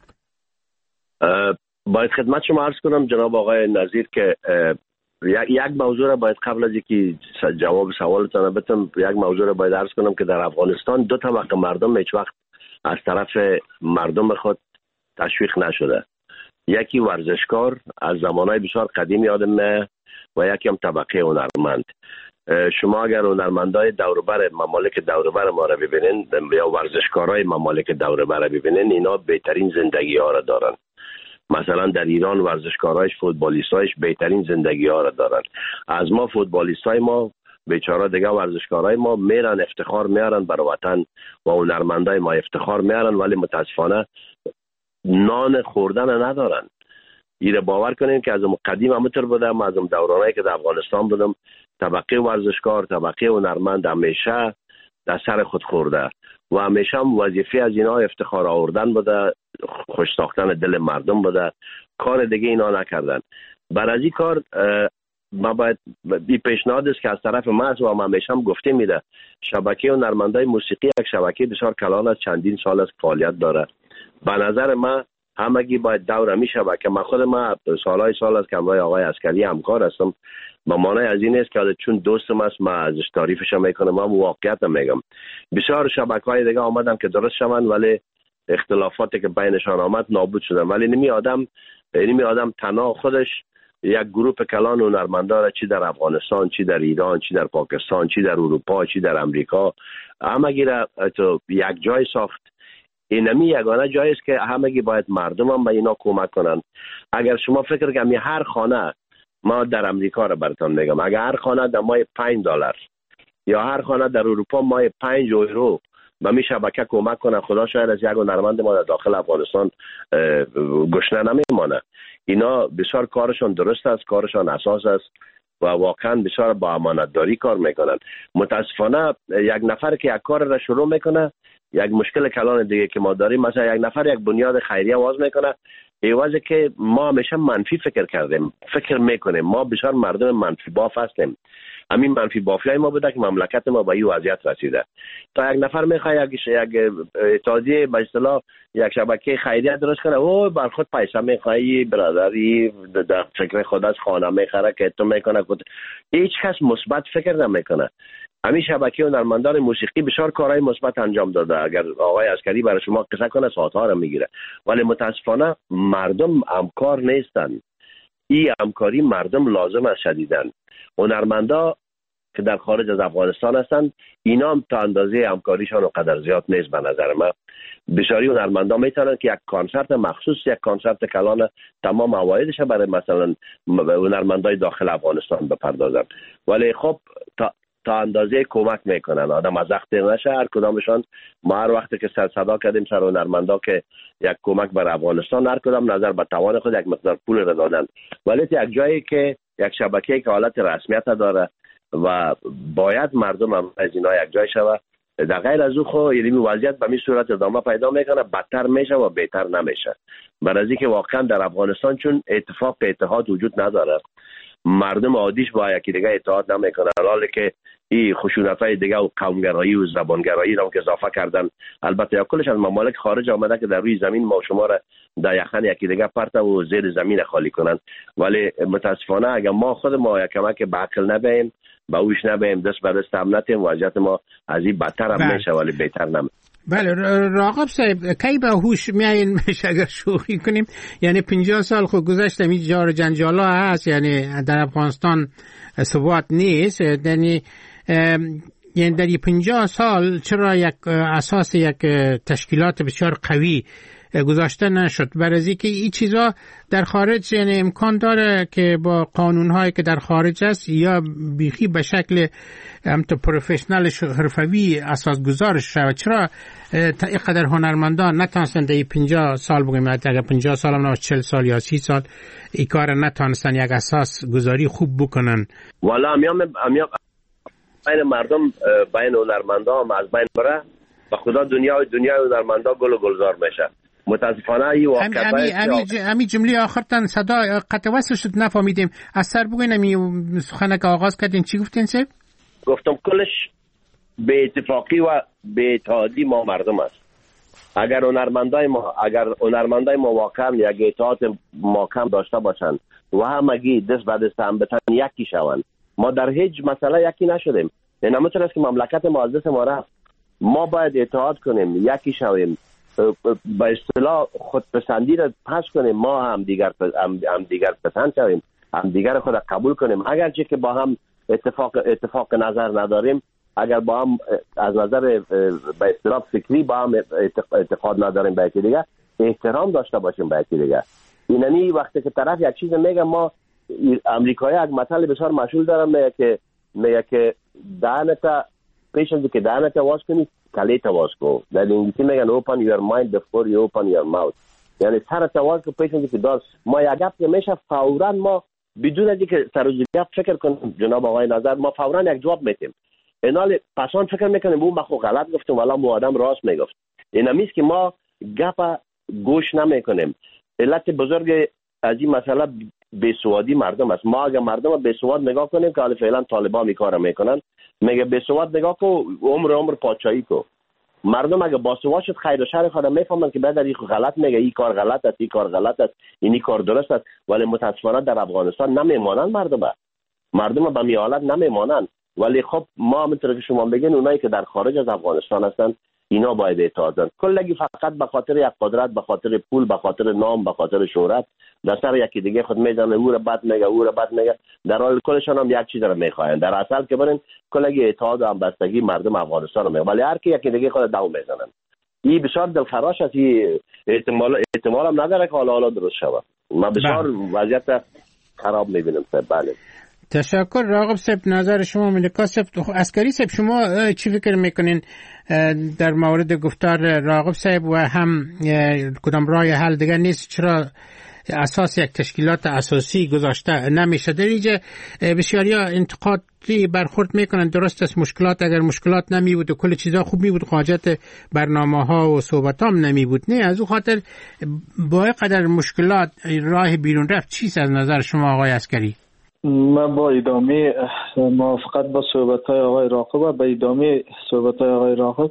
باید خدمت شما عرض کنم جناب آقای نظیر که یک موضوع را باید قبل از اینکه جواب سوالتان بدم، یک موضوع را باید عرض کنم که در افغانستان دو طبقه مردم هیچ وقت از طرف مردم خود تشویق نشده. یکی ورزشکار از زمانهای بسیار قدیم یادمه و یکی هم طبقه هنرمند. شما اگر هنرمندای دوربر ممالک دوربر ما را ببینین یا ورزشکارای ممالک دوربر را ببینین، اینا بهترین زندگی ها را دارن. مثلا در ایران ورزشکارایش، فوتبالیستایش بهترین زندگی ها را دارن. از ما فوتبالیستای ما بیچاره دیگه ورزشکارای ما میرن افتخار میارن بر وطن و هنرمندای ما افتخار میارن، ولی متاسفانه نان خوردن ندارن. ایره باور کنین که از قدیم همونطور بودم، از دورانایی که در افغانستان بودم، طبقه ورزشکار، طبقه هنرمند همیشه در سر خود خورده و همیشه هم وظیفه از اینا افتخار آوردن بوده، خوش ساختن دل مردم بوده، کار دیگه اینا نکردن. برای این کار ما باید بی پیشنهاد است که از طرف ما و ما همیشه هم گفته میده شبکه هنرمندای موسیقی یک شبکه بسیار کلان است، چندین سال از فعالیت داره. به نظر من همگی باید دور می شود که من خود ما سال از که همراه آقای عسکری همکار هستم. به معنای از این است که چون دوستم است من ازش تعریفش میکنم، من واقعیت میگم. بسیار شبکه‌های دیگه آمدن که درست شوند ولی اختلافاتی که بینشان آمد نابود شدن. ولی نمی آدم تنها خودش یک گروه کلان هنرمندا را چی در افغانستان، چی در ایران، چی در پاکستان، چی در اروپا، چی در امریکا همگی را تو یک جای ساخت. اینمی یگانه جایی است که همگی باید مردم هم به اینا کمک کنن. اگر شما فکر کنید هر خانه، ما در امریکا را براتون میگم، اگر هر خانه در ماه $5 یا هر خانه در اروپا ماه €5 به می شبکه کمک کنه، خدا شاید از یک هنرمند ما در داخل افغانستان گشنه نمیمانه. اینا بسیار کارشان درست است، کارشان اساس است و واقعا بسیار با امانتداری کار میکنن. متاسفانه یک نفر که یک کار را شروع میکنه، یک مشکل کلان دیگه که ما داریم، مثلا یک نفر یک بنیاد خیریه آغاز میکنه، ایوازه که ما همیشه منفی فکر میکنیم، ما بسیار مردم منفی باف هستیم. همین منفی بافی ما بوده که مملکت ما به این وضعیت رسیده. تا یک نفر میخواد یک اتحادیه به اصطلاح یک شبکه خیریه درست کنه، او بر خود پیسه میخوای، برادری در فکر خود از خانه میخره که تو میکنه، هیچ کس مثبت فکر نمیکنه. همین شبکه هنرمندان موسیقی بسیار کارهای مثبت انجام داده. اگر آقای عسکری برای شما قصه کنه ساعت‌ها را میگیره، ولی متاسفانه مردم همکار نیستن. این همکاری مردم لازم است شدیدن. هنرمندا که در خارج از افغانستان هستن، اینا هم تا اندازه همکاریشان قدر زیاد نیست. به نظر من بسیاری هنرمندا میتونن که یک کنسرت مخصوص، یک کنسرت کلان تمام عوایدش برای مثلا هنرمندای داخل افغانستان بپردازن، ولی خب تا اندازه کمک میکنن، آدم از وقت نشه. هر کدامشان ما هر وقت که سر صدا کردیم سر هنرمندا که یک کمک بر افغانستان، هر کدام نظر به توان خود یک مقدار پول را دادن، ولی یک جایی که یک شبکه‌ای که حالت رسمیت داره و باید مردم هم از اینا یک جای شوه، در غیر از او خو یعنی وضعیت به این صورت ادامه پیدا میکنه، بدتر میشه و بهتر نمیشه. برای اینکه واقعا در افغانستان چون اتحاد وجود نداره، مردم عادیش با یکی دیگه اتحاد نمیکنه، حالا که این خشونت‌های دیگه و قومگرایی و زبانگرایی را که اضافه کردن. البته یا کلش از ممالک خارج آمده که در روی زمین ما شما را در یخن یکی دیگه پرت و زیر زمین خالی کنن، ولی متاسفانه اگر ما خود ما یک کمک به عقل نبیم، با اوش نبیم، دست به دست هم نتیم، وضعیت ما از این بدتر هم میشه ولی بهتر نمیشه. بله راغب صاحب کی به هوش میایین اگر شوخی کنیم، یعنی 50 سال خود گذشته می جار جنجالا هست، یعنی در افغانستان ثبات نیست، یعنی در 50 سال چرا یک اساس یک تشکیلات بسیار قوی گذاشته نشد؟ برای که این چیزا در خارج یعنی امکان داره که با قانونهایی که در خارج است یا بیخی به شکل پروفشنال حرفوی اساس گذارش شود. چرا اینقدر هنرمندان نتونستن در 50 سال بگیم، اگر 50 سال هم 40 سال یا 30 سال این کار نتونستن یک اساس گذاری خوب بکنن؟ والا بین مردم، بین هنرمندان از بین بره، به خدا دنیای هنرمندان گل و گلزار میشه. متاسفانه این واقعیت. امی جمله آخرتان صدا قطع وصل شد نفهمیدیم. از سر بگوین امی سخنه که آغاز کردین چی گفتین سیب؟ گفتم کلش به اتفاقی و به اتحادی ما مردم است. اگر هنرمندای ما واقعا یک اتحاد محکم داشته باشند و همگی دست به دست هم بتن یکی شوند، ما در هیچ مسئله یکی نشدیم. این همونطور است که مملکت ما از دست ما رفت. ما باید اتحاد کنیم، یکی شویم، به اصطلاح خودپسندی را پس کنیم، ما هم دیگر پسند شویم، هم دیگر خود قبول کنیم، اگرچه که با هم اتفاق نظر نداریم، اگر با هم از نظر به اصطلاح فکری با هم اعتقاد نداریم به یکی دیگر، احترام داشته باشیم به یکی دیگر. اینمی وقتی که طرف یک چیز میگه، ما امریکایی یک مثال بسیار مشهور دارم، میگه که دهنت پیش از که دهنت واز کنی کلیت واز کن. در انگلیسی میگن open your mind before you open your mouth، یعنی سرت واز کن پیش از که دار. ما یک گپ میشه فوراً، ما بدون از اینکه سر و گپ فکر کنیم جناب آقای نظر، ما فوراً یک جواب میتیم. اینال پسان فکر میکنیم اون بخو غلط گفتم والا مو آدم راست میگفت. اینمیست که ما گپ گوش نمیکنیم. علت بزرگ از این مسئله بیسوادی مردم است. ما اگه مردم بیسواد نگاه کنیم که حالا فعلا طالبان می کار میکنن، میگه بیسواد نگاه کو، عمر پادشاهی کو. مردم اگه باسواد شد خیر و شر خود میفهمن که بعد این غلط میگه، این کار غلط است، این کار غلط است، این کار درست است. ولی متاسفانه در افغانستان نمیمانن مردم به می حالت نمیمانن. ولی خب ما همونطور که شما بگین اونایی که در خارج از افغانستان هستن اینا باید اتحادن. کلگی فقط به خاطر یک قدرت، به خاطر پول، به خاطر نام، به خاطر شهرت در سر یکی دیگه خود میزنه، او را بد میگه، در حال کلشان هم یک چیز را میخواین. در اصل که برین کلگی اتحاد و همبستگی مردم افغانستان رو میگه، ولی هر کی یکی دیگه خود داو میزنن. این بسیار دلخراش است. این احتمال هم نداره که حالا درست شود. ما بسیار وضعیت خراب میبینیم. بله تشکر راغب صاحب. نظر شما ملکا صاحب. عسکری صاحب شما چی فکر میکنین در مورد گفتار راغب صاحب و هم کدام راه حل دیگر نیست؟ چرا اساس یک تشکیلات اساسی گذاشته نمیشه؟ در اینجا بسیاری ها انتقادی برخورد میکنن. درست است مشکلات، اگر مشکلات نمی بود و کل چیزا خوب می بود، حاجت برنامه ها و صحبت هم نمی بود. نه، از او خاطر با قدر مشکلات راه بیرون رفت چیست از نظر شما آقای عسکری؟ من با ادامه موافقت با صحبت‌های آقای راغب و با ادامه صحبت‌های آقای راغب،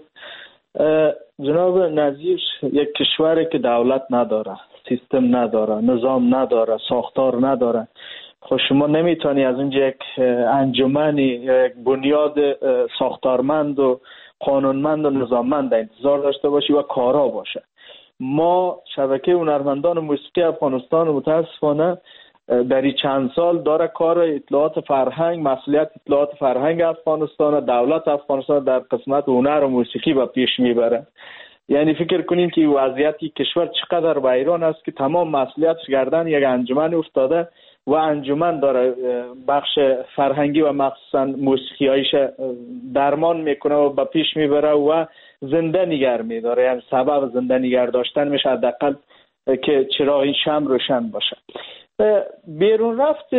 جناب نظیر یک کشوری که دولت نداره، سیستم نداره، نظام نداره، ساختار نداره، خب شما نمیتونی از اونجا یک انجمنی یا یک بنیاد ساختارمند و قانونمند و نظاممند انتظار داشته باشی و کارا باشه. ما شبکه هنرمندان موسیقی افغانستان متاسفانه در این چند سال داره کار اطلاعات فرهنگ، مسئولیت اطلاعات فرهنگ افغانستان، دولت افغانستان در قسمت هنر و موسیقی به پیش میبره. یعنی فکر کنیم که وضعیت کشور چقدر ویران است که تمام مسئولیتش گردن یک انجمن افتاده و انجمن داره بخش فرهنگی و مخصوصا موسیقیایش درمان میکنه و به پیش میبره و زنده نگه میداره. یعنی سبب زنده نگه داشتن میشه حداقل که چراغ این شمع روشن باشه. بیرون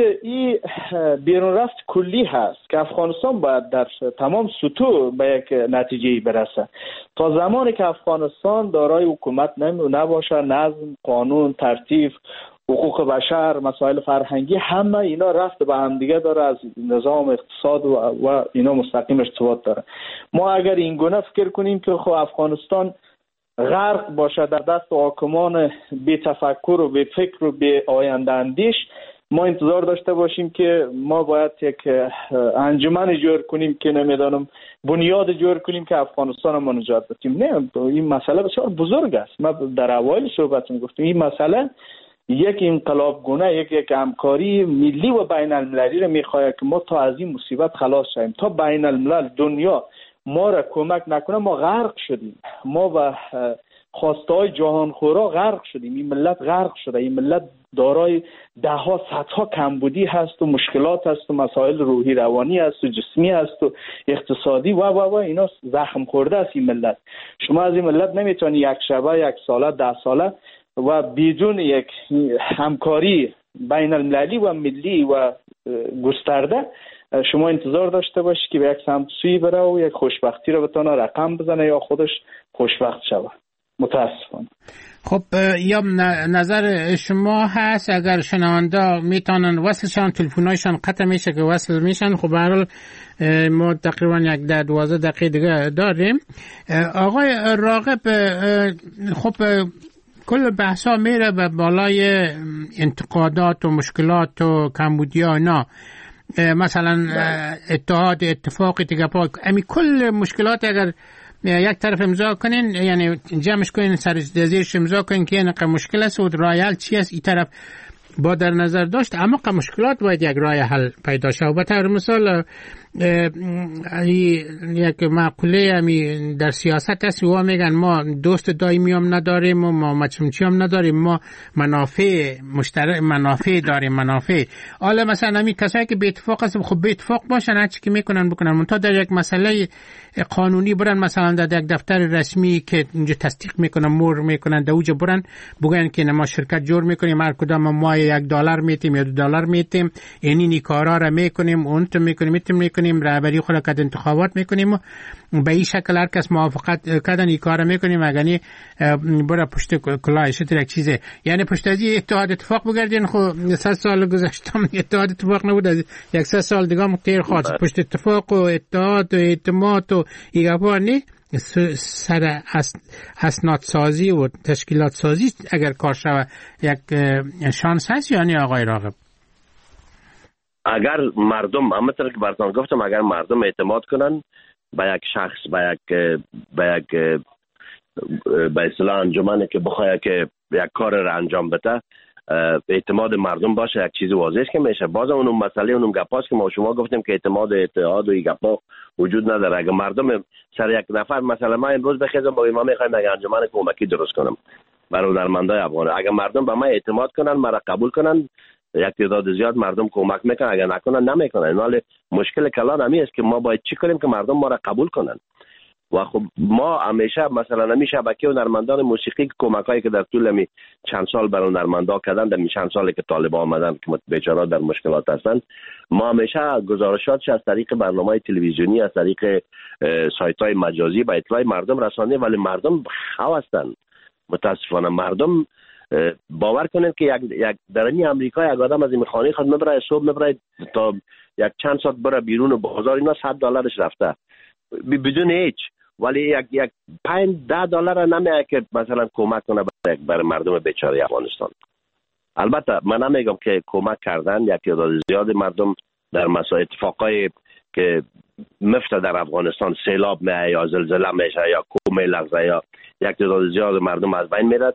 رفت کلی هست که افغانستان باید در تمام سطوح به یک نتیجه برسه. تا زمانی که افغانستان دارای حکومت نباشه، نظم، قانون، ترتیب، حقوق بشر، مسائل فرهنگی، همه اینا رفت به هم دیگه داره، از نظام اقتصاد و اینا مستقیم ارتباط داره. ما اگر این گونه فکر کنیم که خب افغانستان غرق باشه در دست حاکمان بی تفکر و بی فکر و بی آینده اندیش، ما انتظار داشته باشیم که ما باید یک انجمن جور کنیم که نمیدانم بنیاد جور کنیم که افغانستان ما نجات بدیم. نه، این مسئله بسیار بزرگ است. ما در اوایل صحبتم گفتیم این مسئله یک انقلاب گونه، یک همکاری ملی و بین المللی را میخواهد که ما تا از این مصیبت خلاص شویم. تا بین الملل دنیا ما را کمک نکنه ما غرق شدیم. ما و خواسته های جهان خورا غرق شدیم. این ملت غرق شده. این ملت دارای ده ها صدها کمبودی هست و مشکلات هست و مسائل روحی روانی هست و جسمی هست و اقتصادی و اینا زخم خورده است این ملت. شما از این ملت نمیتونی یک شبه، یک ساله، 10 ساله و بدون یک همکاری بین المللی و ملی و گسترده شما انتظار داشته باشی که به یک سمت سوی بره و یک خوشبختی رو بتونه رقم بزنه یا خودش خوشبخت شود. متاسفانه. خب یا نظر شما هست اگر شنونده میتونن وصلشان، تلفن‌هایشان قطع میشه که وصل میشن. خب به هر حال ما تقریبا 12 دقیقه دیگه داریم. آقای راغب، خب کل بحثا میره به بالای انتقادات و مشکلات و کمبودی‌ها اینا، مثلا اتحاد، اتفاق دیگه پاک، امی کل مشکلات اگر یک طرف امضا کنین، یعنی جمعش کنین، سر زیرش امضا کنین که اینقدر مشکل است و راه چی است، این طرف با در نظر داشت اما مشکلات باید یک راه حل پیدا شود. به طور مثال یک مقوله همی در سیاست هست و میگن ما دوست دائمی هم نداریم و ما مچمچی هم نداریم، ما منافع مشترک، منافع داریم، منافع. حالا مثلا همین کسایی که به اتفاق هست خب به اتفاق باشن، هر چی که میکنن بکنن، منتها در یک مسئله قانونی برن، مثلا در یک دفتر رسمی که اینجا تصدیق میکنن، مهر میکنن، در اوجا برن بگن که ما شرکت جور میکنیم، هر کدام ما $1 میتیم یا $2 میتیم، اینی کارا را میکنیم، اون تو میکنیم، رهبری خود کد انتخابات میکنیم و به این شکل هر کس موافقت کردن این کارا میکنیم. اگه برای پشت کلاهش یک چیزه، یعنی پشت از اتحاد اتفاق بگردین. خب 100 سال گذشته اتحاد اتفاق نبود، از 100 سال دیگه هم تیر خواهد پشت اتفاق و اتحاد و اعتماد و ایگابانی سر اسناد سازی و تشکیلات سازی اگر کار شود یک شانس هست. یعنی آقای راغب اگر مردم، همونطور که براتون گفتم، اگر مردم اعتماد کنن به یک شخص، به اصطلاح انجمنی که بخواد که یک کار را انجام بده، اعتماد مردم باشه، یک چیز واضح که میشه. باز اون مسئله اون گپاست که ما شما گفتیم که اعتماد، اتحاد و این گپا وجود نداره. اگر مردم سر یک نفر، مثلا من امروز بخیزم با ما میخوایم یک انجمن کمکی درست کنم برادرمندای افغان، اگر مردم به من اعتماد کنن، مرا قبول کنن، یک تعداد زیاد مردم کمک میکنن، اگر نکنن نمیکنن. ولی مشکل کلان همی است که ما باید چی کنیم که مردم ما را قبول کنن. و خب ما همیشه مثلا همی شبکه هنرمندان موسیقی کمکایی که در طول می چند سال برای هنرمندا کردن، در چند سالی که طالبان آمدن که بیچاره‌ها در مشکلات هستن، ما همیشه گزارشاتش از طریق برنامه‌های تلویزیونی، از طریق سایت‌های مجازی به اطلاع مردم رسانده. ولی مردم خو هستن. متاسفانه مردم باور کنید که یک در این امریکا یک آدم از این خانه خود میبره، صبح میبره تا یک چند ساعت بره بیرون بازار، اینا $100 رفته بدون هیچ. ولی یک $5-10 نمیاد که مثلا کمک کنه برای مردم بیچاره افغانستان. البته من نمیگم که کمک کردن یک تعداد زیاد مردم در مسائل اتفاقای که مفته در افغانستان، سیلاب میاد یا زلزله میشه یا کوه میلغزه یا یک تعداد زیاد مردم از بین میرد،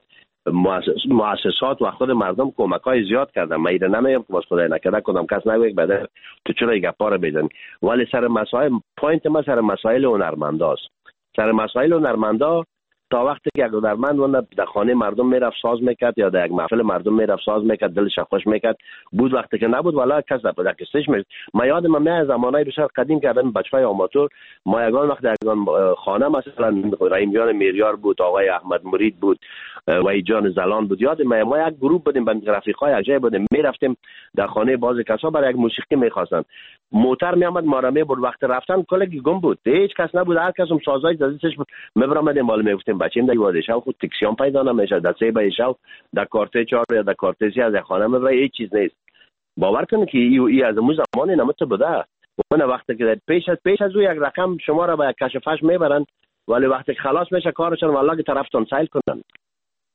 مؤسسات و خود مردم کمک‌های زیاد کردن. من ایده نمیگم که باز خدای نکرده کدام کس نگوید بعد تو چرا این گپا رو بزنی. ولی سر مسائل پوینت ما سر مسائل هنرمنداست. سر مسائل هنرمندا تا وقتی که یک هنرمند در خانه مردم میرفت ساز میکرد یا در یک محفل مردم میرفت ساز میکرد، دلش خوش میکرد، بود. وقتی که نبود والا کس در کستش میشه. من یادم میاد زمانهای بسیار قدیم که آدم بچهای آماتور، ما یگان وقت در خانه مثلا رحیم جان میریار بود، آقای احمد مرید بود، وحید جان زلان بود. یادم میاد ما یک گروه بودیم، بند رفیقای یک جای بودیم، میرفتیم در خانه بعضی کسا برای یک موسیقی میخواستن. موتر میامد ما را میبرد، وقت رفتن کلگی گم بود، هیچ کس نبود، هر کس سازای دستش بود. میبرامدیم بالا میگفتیم بچه‌م در وادشو خود تکسیون پیدا نمیشه، دسته بایشو در کارت 4 یا در کارت 3 از خانه میبره، هیچ چیز نیست. باور کنید که ای از اون زمان نمت بوده. اون وقتی که پیش از او یک رقم شما را به یک کشفش میبرن، ولی وقتی خلاص میشه کارشون والله که طرفتون سیل کنن.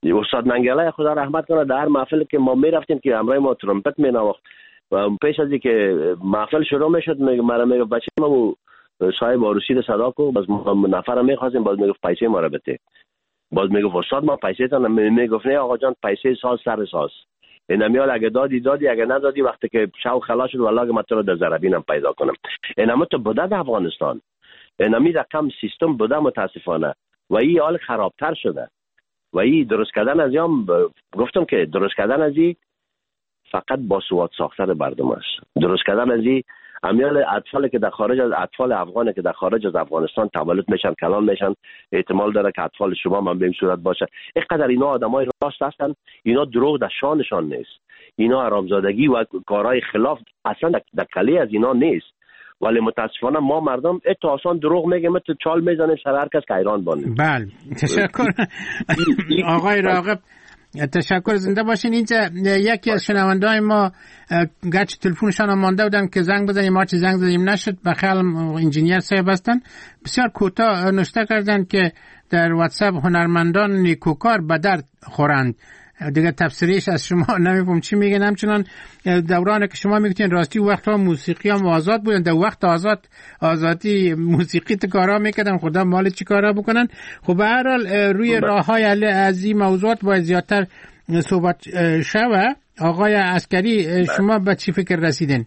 استاد منگله خدا رحمت کنه در هر محفل که ما میرفتیم که همراه ما ترومپت مینواخت و پیش از اینکه محفل شروع میشد میگه بچه ما صاحب عروسی رو صدا کو باز نفر میخواستیم باز میگفت پیسه ما رو بده باز میگفت استاد ما پیسه تان میگفت نه آقا جان پیسه ساز سر ساز اینمیال اگه دادی اگه ندادی وقتی که شو خلاص شد والله که من تو رو در زربینم پیدا کنم اینم تو بوده در افغانستان اینمی رقم سیستم بوده متاسفانه و این حال خرابتر شده و این درست کردن از گفتم که درست کردن از این فقط با سواد ساختن مردم است. درست کردن از این امیال اطفالی که در خارج از اطفال افغانی که در خارج از افغانستان تولد میشن کلان میشن احتمال داره که اطفال شما هم به این صورت باشه. اینقدر اینا آدمای راست هستن، اینا دروغ در شانشان نیست، اینا حرامزادگی و کارهای خلاف اصلا در کلی از اینا نیست، ولی متاسفانه ما مردم ات آسان دروغ میگیم ات چال میزنیم سر هر کس که ایران بانیم. بله تشکر آقای راغب، تشکر، زنده باشین. اینجا یکی از شنونده‌های ما گرچه تلفنشان هم مانده بودن که زنگ بزنیم ما چه زنگ زدیم نشد، بخیال انجینیر صاحب هستن، بسیار کوتاه نوشته کردن که در واتساپ هنرمندان نیکوکار به درد خورند. دیگه تفسیرش از شما نمیفهم چی میگن. همچنان دورانی که شما میگین راستی وقتا موسیقی هم آزاد بودن، در وقت آزادی موسیقی کارا میکردن، خدا مال چی کارا بکنن. خب به هر حال روی راههای از این موضوعات باید زیادتر صحبت شوه. آقای عسکری شما به چی فکر رسیدین؟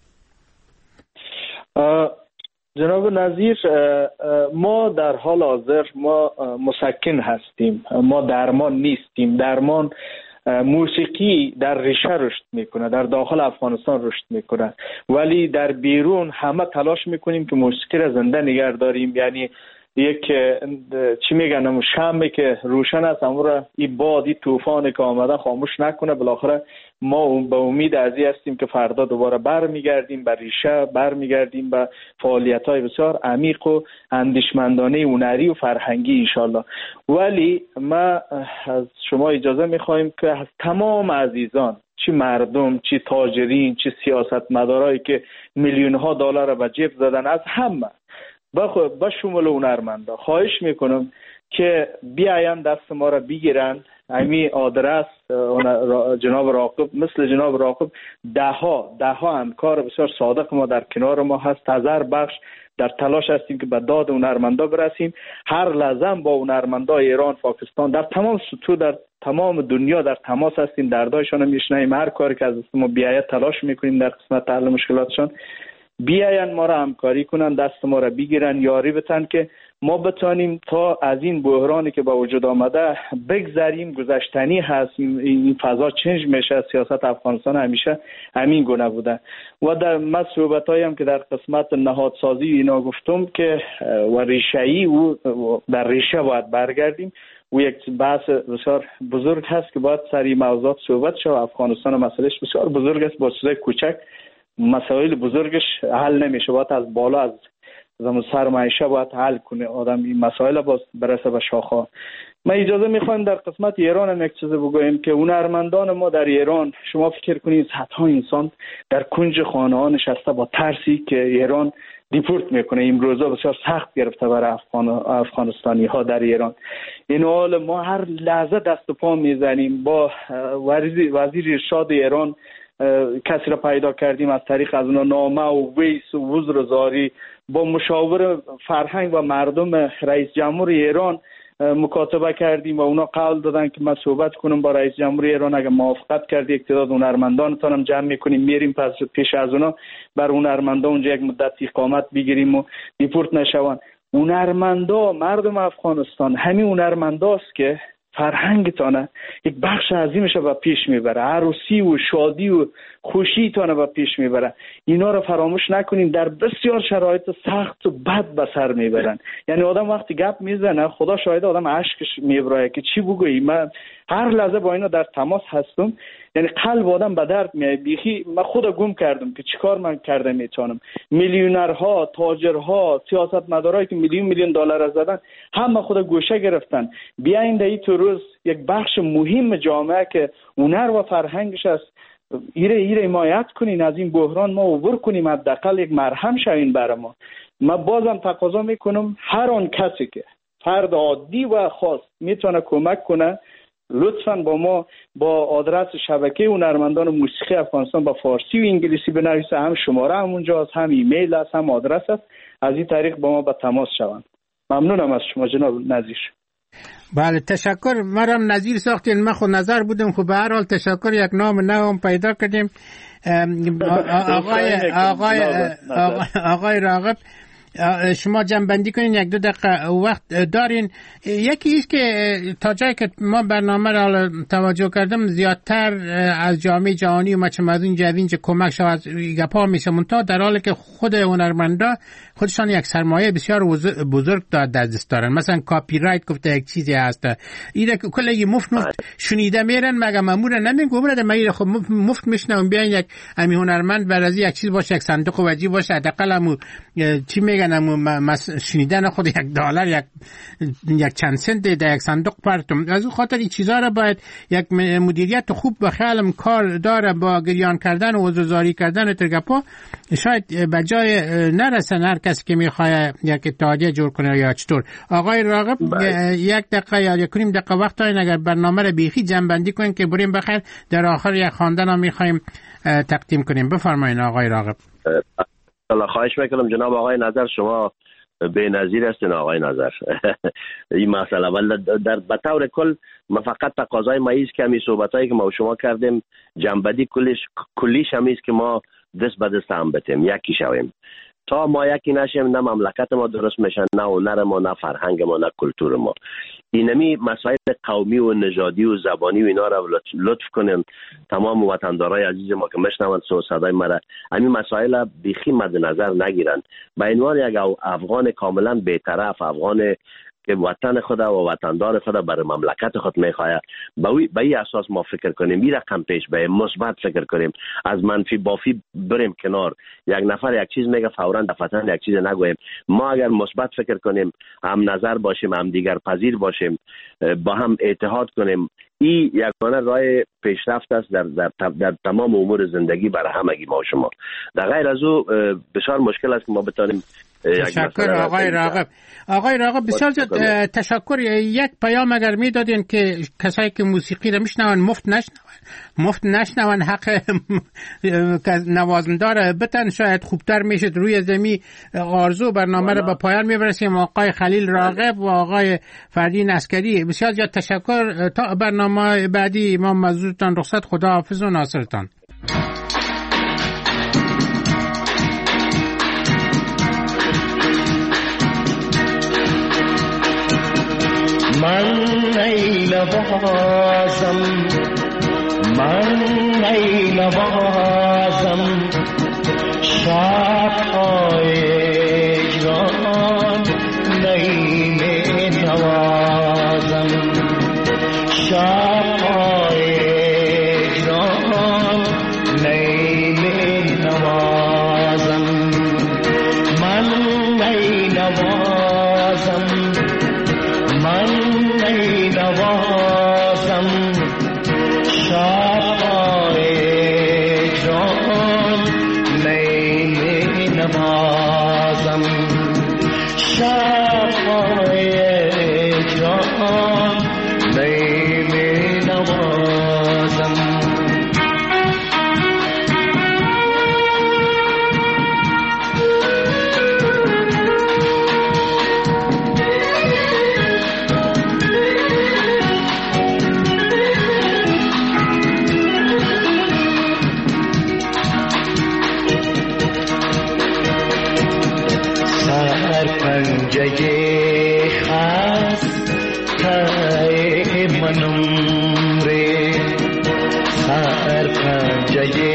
جناب نظیر، ما در حال حاضر ما مسکن هستیم، ما درمان نیستیم. درمان موسیقی در ریشه رشد میکنه، در داخل افغانستان رشد میکنه، ولی در بیرون همه تلاش میکنیم که موسیقی را زنده نگه داریم. یعنی یک چی میگن شمعی که روشن است اما را این بادی طوفانی که آمده خاموش نکنه. بالاخره ما به امید ازی هستیم که فردا دوباره برمیگردیم به ریشه، برمیگردیم به فعالیت‌های بسیار عمیق و اندیشمندانه هنری و فرهنگی انشالله. ولی ما از شما اجازه میخوایم که از تمام عزیزان، چی مردم، چی تاجرین، چی سیاستمدارایی که میلیون‌ها دلار به جیب زدن، از همه با شمول هنرمندا خواهش میکنم که بیاین دست ما را بگیرن. همین آدرس جناب راقب، مثل جناب راقب ده ها همکار بسیار صادق ما در کنار ما هست، تذر بخش در تلاش هستیم که به داد هنرمندا برسیم. هر لحظه با هنرمندا ایران، پاکستان، در تمام سطوح، در تمام دنیا در تماس هستیم، دردایشان رو میشنویم، هر کاری که از ما بیاید تلاش میکنیم در قسمت حل مشکلاتشان. بیاین ما را همکاری کنن، دست ما را بگیرن، یاری بتن که ما بتانیم تا از این بحرانی که با وجود آمده بگذریم. گذشتنی هست، این فضا چنج میشه. سیاست افغانستان همیشه همین گونه بوده و در صحبتایی هم که در قسمت نهادسازی اینا گفتم که و ریشه‌ای و در ریشه باید برگردیم و یک بحث بسیار بزرگ هست که باید سری موضوعات صحبت شه. افغانستان مسئلهش بسیار بزرگ است، با چیزای کوچک مسائل بزرگش حل نمیشه، باید از بالا از سرمایشه باید حل کنه آدم این مسائل باز برسه به شاخه. ما اجازه میخوایم در قسمت ایران هم یک چیز بگویم که هنرمندان ما در ایران، شما فکر کنید صدها انسان در کنج خانه ها نشسته با ترسی که ایران دیپورت میکنه. این روزا بسیار سخت گرفته برای افغانستانی ها در ایران. این حال ما هر لحظه دست و پا میزنیم. با وزیر ارشاد ایران کسی را پیدا کردیم از طریق از اونا نامه و ویس و وزرزاری، با مشاور فرهنگ و مردم رئیس جمهور ایران مکاتبه کردیم و اونا قول دادن که من صحبت کنم با رئیس جمهور ایران، اگه موافقت کردی اکتداد هنرمندانتان هم جمع میکنیم میریم پس پیش از اونا بر هنرمندا اونجا یک مدت اقامت بگیریم و دیپورت نشون. هنرمندا، مردم افغانستان، همین هنرمنداست که فرهنگتانه یک بخش عظیمش رو پیش میبره، عروسی و شادی و خوشیتانه رو پیش میبره. اینا رو فراموش نکنین، در بسیار شرایط سخت و بد به سر میبرن. یعنی آدم وقتی گپ میزنه خدا شاهد آدم اشکش میبره که چی بگویی. من هر لحظه با اینا در تماس هستم، یعنی قلب آدم به درد میاد. بیخی من خودم گم کردم که چیکار من کرده میتونم. میلیونرها، تاجرها، سیاستمدارایی که میلیون دلار زدن همه خود گوشه گرفتن. بیاین در این روز یک بخش مهم جامعه که هنر و فرهنگش است ایره حمایت کنین، از این بحران ما عبور کنیم، حداقل یک مرهم شوین برای ما. من بازم تقاضا میکنم هر آن کسی که فرد عادی و خاص میتونه کمک کنه لطفاً با ما با آدرس شبکه هنرمندان موسیقی افغانستان با فارسی و انگلیسی بنویسه. هم شماره هم اونجاست، هم ایمیل است، هم آدرس است. از این طریق با ما به تماس شوند. ممنونم از شما جناب نظیر. بله تشکر. مرام نظیر ساختین، من خود نظر بودم. خب به هر حال تشکر، یک نام نو پیدا کردیم. آقای راغب، شما جنبندی کنین، یک دو دقیقه وقت دارین. یکی ایست که تا جایی که ما برنامه را توجه کردم زیادتر از جامعه جهانی و مچمدون جوین که کمک شود گپا میشه، منتها در حالی که خود هنرمندا خودشان یک سرمایه بسیار بزرگ در دست دارن. مثلا کاپی رایت گفته یک چیزی هست، ایده کلی مفت شنیده میرن، مگه مامور نمیگه برده ما خب مفت میشنم بیاین یک امی هنرمند برازی یک چیز باشه، یک صندوق وجی باشه، حداقل چی میگن شنیدن خود $1 یک چند سنت در یک صندوق پرتم. از اون خاطر این چیزا را باید یک مدیریت خوب به خیالم کار داره با گریان کردن و عذرزاری کردن ترگپا. شاید به جای نرسن هر کسی که میخواد یک اتحادیه جور کنه یا چطور. آقای راغب یک دقیقه یا یک نیم دقیقه وقت دارین، اگر برنامه را بیخی جنبندی کنین که بریم بخیر در آخر یک خواندن هم میخوایم تقدیم کنیم. بفرمایید آقای راغب. الله خواهش میکنم جناب آقای نظر، شما به نظیر هستین آقای نظر. این مسئله ولی در بطور کل ما فقط تقاضای ما ایست که همین صحبتایی که ما و شما کردیم جنبندی کلیش هم ایست که ما دست به دست هم بتیم، یکی شویم. تا ما یکی نشیم نه مملکت ما درست میشن، نه هنر ما، نه فرهنگ ما، نه کلتور ما. اینمی مسائل قومی و نژادی و زبانی و اینا را لطف کنین تمام وطندارای عزیز ما که میشنون صدای مرا همین مسائل بیخی مد نظر نگیرن. به عنوان یک افغان کاملا بی‌طرف، افغان که وطن خود و وطندار خود برای مملکت خود میخواد، به این اساس ما فکر کنیم، این رقم پیش به مثبت فکر کنیم، از منفی بافی بریم کنار. یک نفر یک چیز میگه فوراً دفعتاً یک چیز نگویم. ما اگر مثبت فکر کنیم، هم نظر باشیم، هم دیگر پذیر باشیم، با هم اتحاد کنیم، این یگانه راه پیشرفت است در تمام امور زندگی برای همگی ما و شما. در غیر از او بسیار مشکل است که ما بتونیم. تشکر آقای راغب. آقای راغب بسیار تشکر. یک پیام اگر میدادین که کسایی که موسیقی رو میشنون مفت نشنون حق نوازندار بتن، شاید خوبتر میشه. روی زمین آرزو برنامه رو به پایان میبرسیم. آقای خلیل راغب و آقای فردین عسکری بسیار زیاد تشکر. تا برنامه بعدی ما مزورتان رخصت. خدا حافظ و ناصرتان. من ای نوازم، من ای نوازم شب‌های اجرام، نی نوازم شب‌های اجرام، نی نوازم من ای نوازم، من ای نوازم شب‌های جان، نی نوازم شب‌های جان، نی نوازم. پنجه خسته منم ره، سر پنجه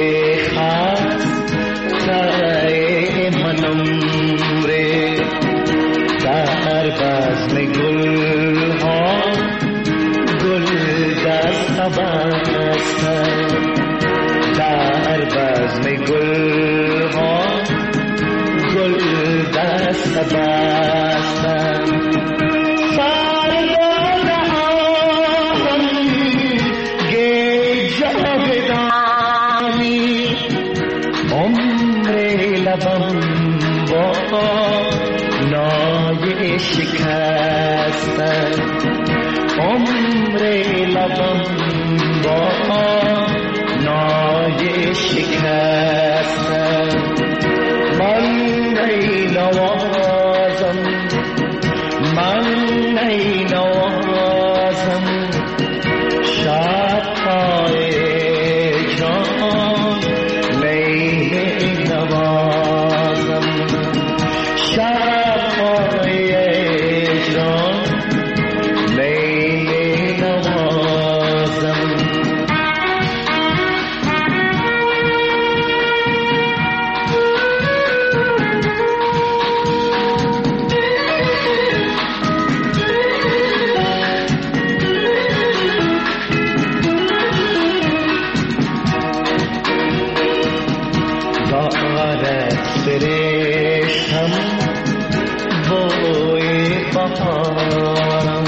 خسته منم ره، در بزم گل ها گل دست بستم، در بزم گل ها گل دست بستم، سرباز آهم گی جاودانی، عمر لبم با نای شکستم، عمر لبم با نای شکستم من نینوازم من نینوازم شب‌های جان نینوازم شب‌های جان نینوازم فرشتم بوی بهارم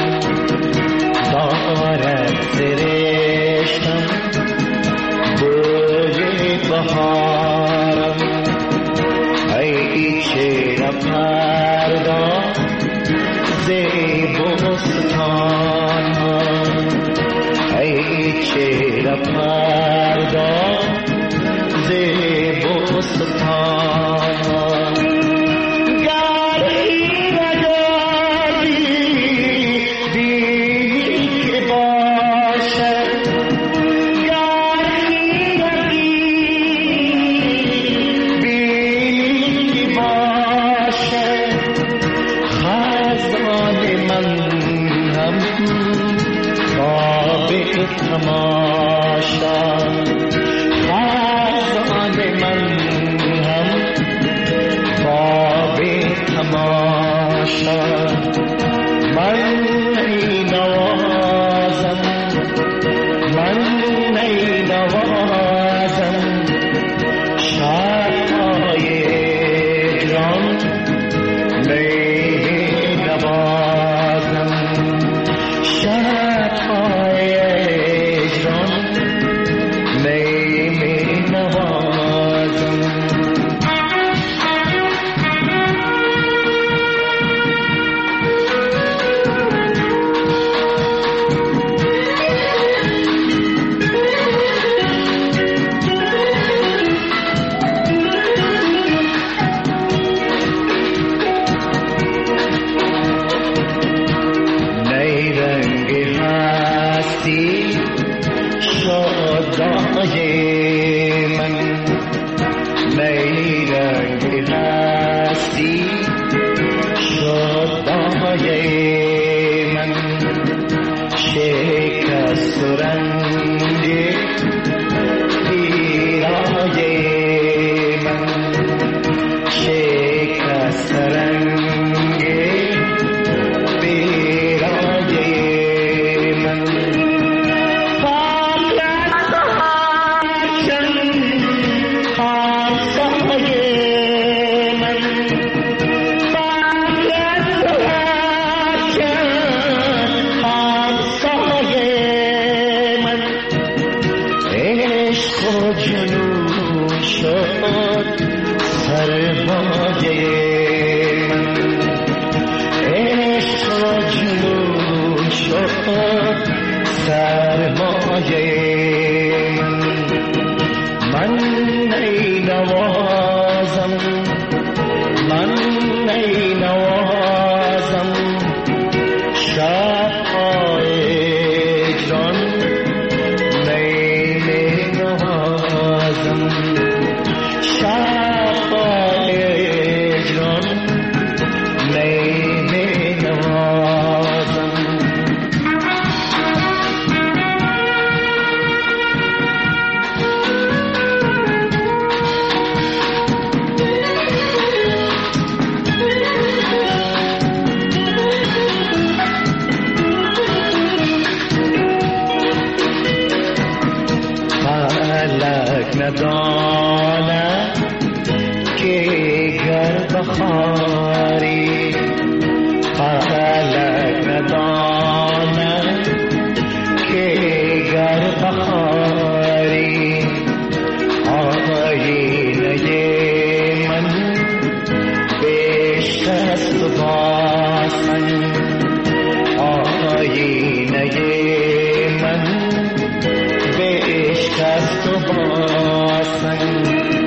دارد فرشتم بوی بهارم ای چهره پرداز بستان ای چهره پرداز بستان گری نداری بینی که باشد گری نداری بینی که باشد خزان من هم خواب تماشا من نینوازم من نینوازم شب‌های جان نینوازم شب‌های جان نینوازم با سنگ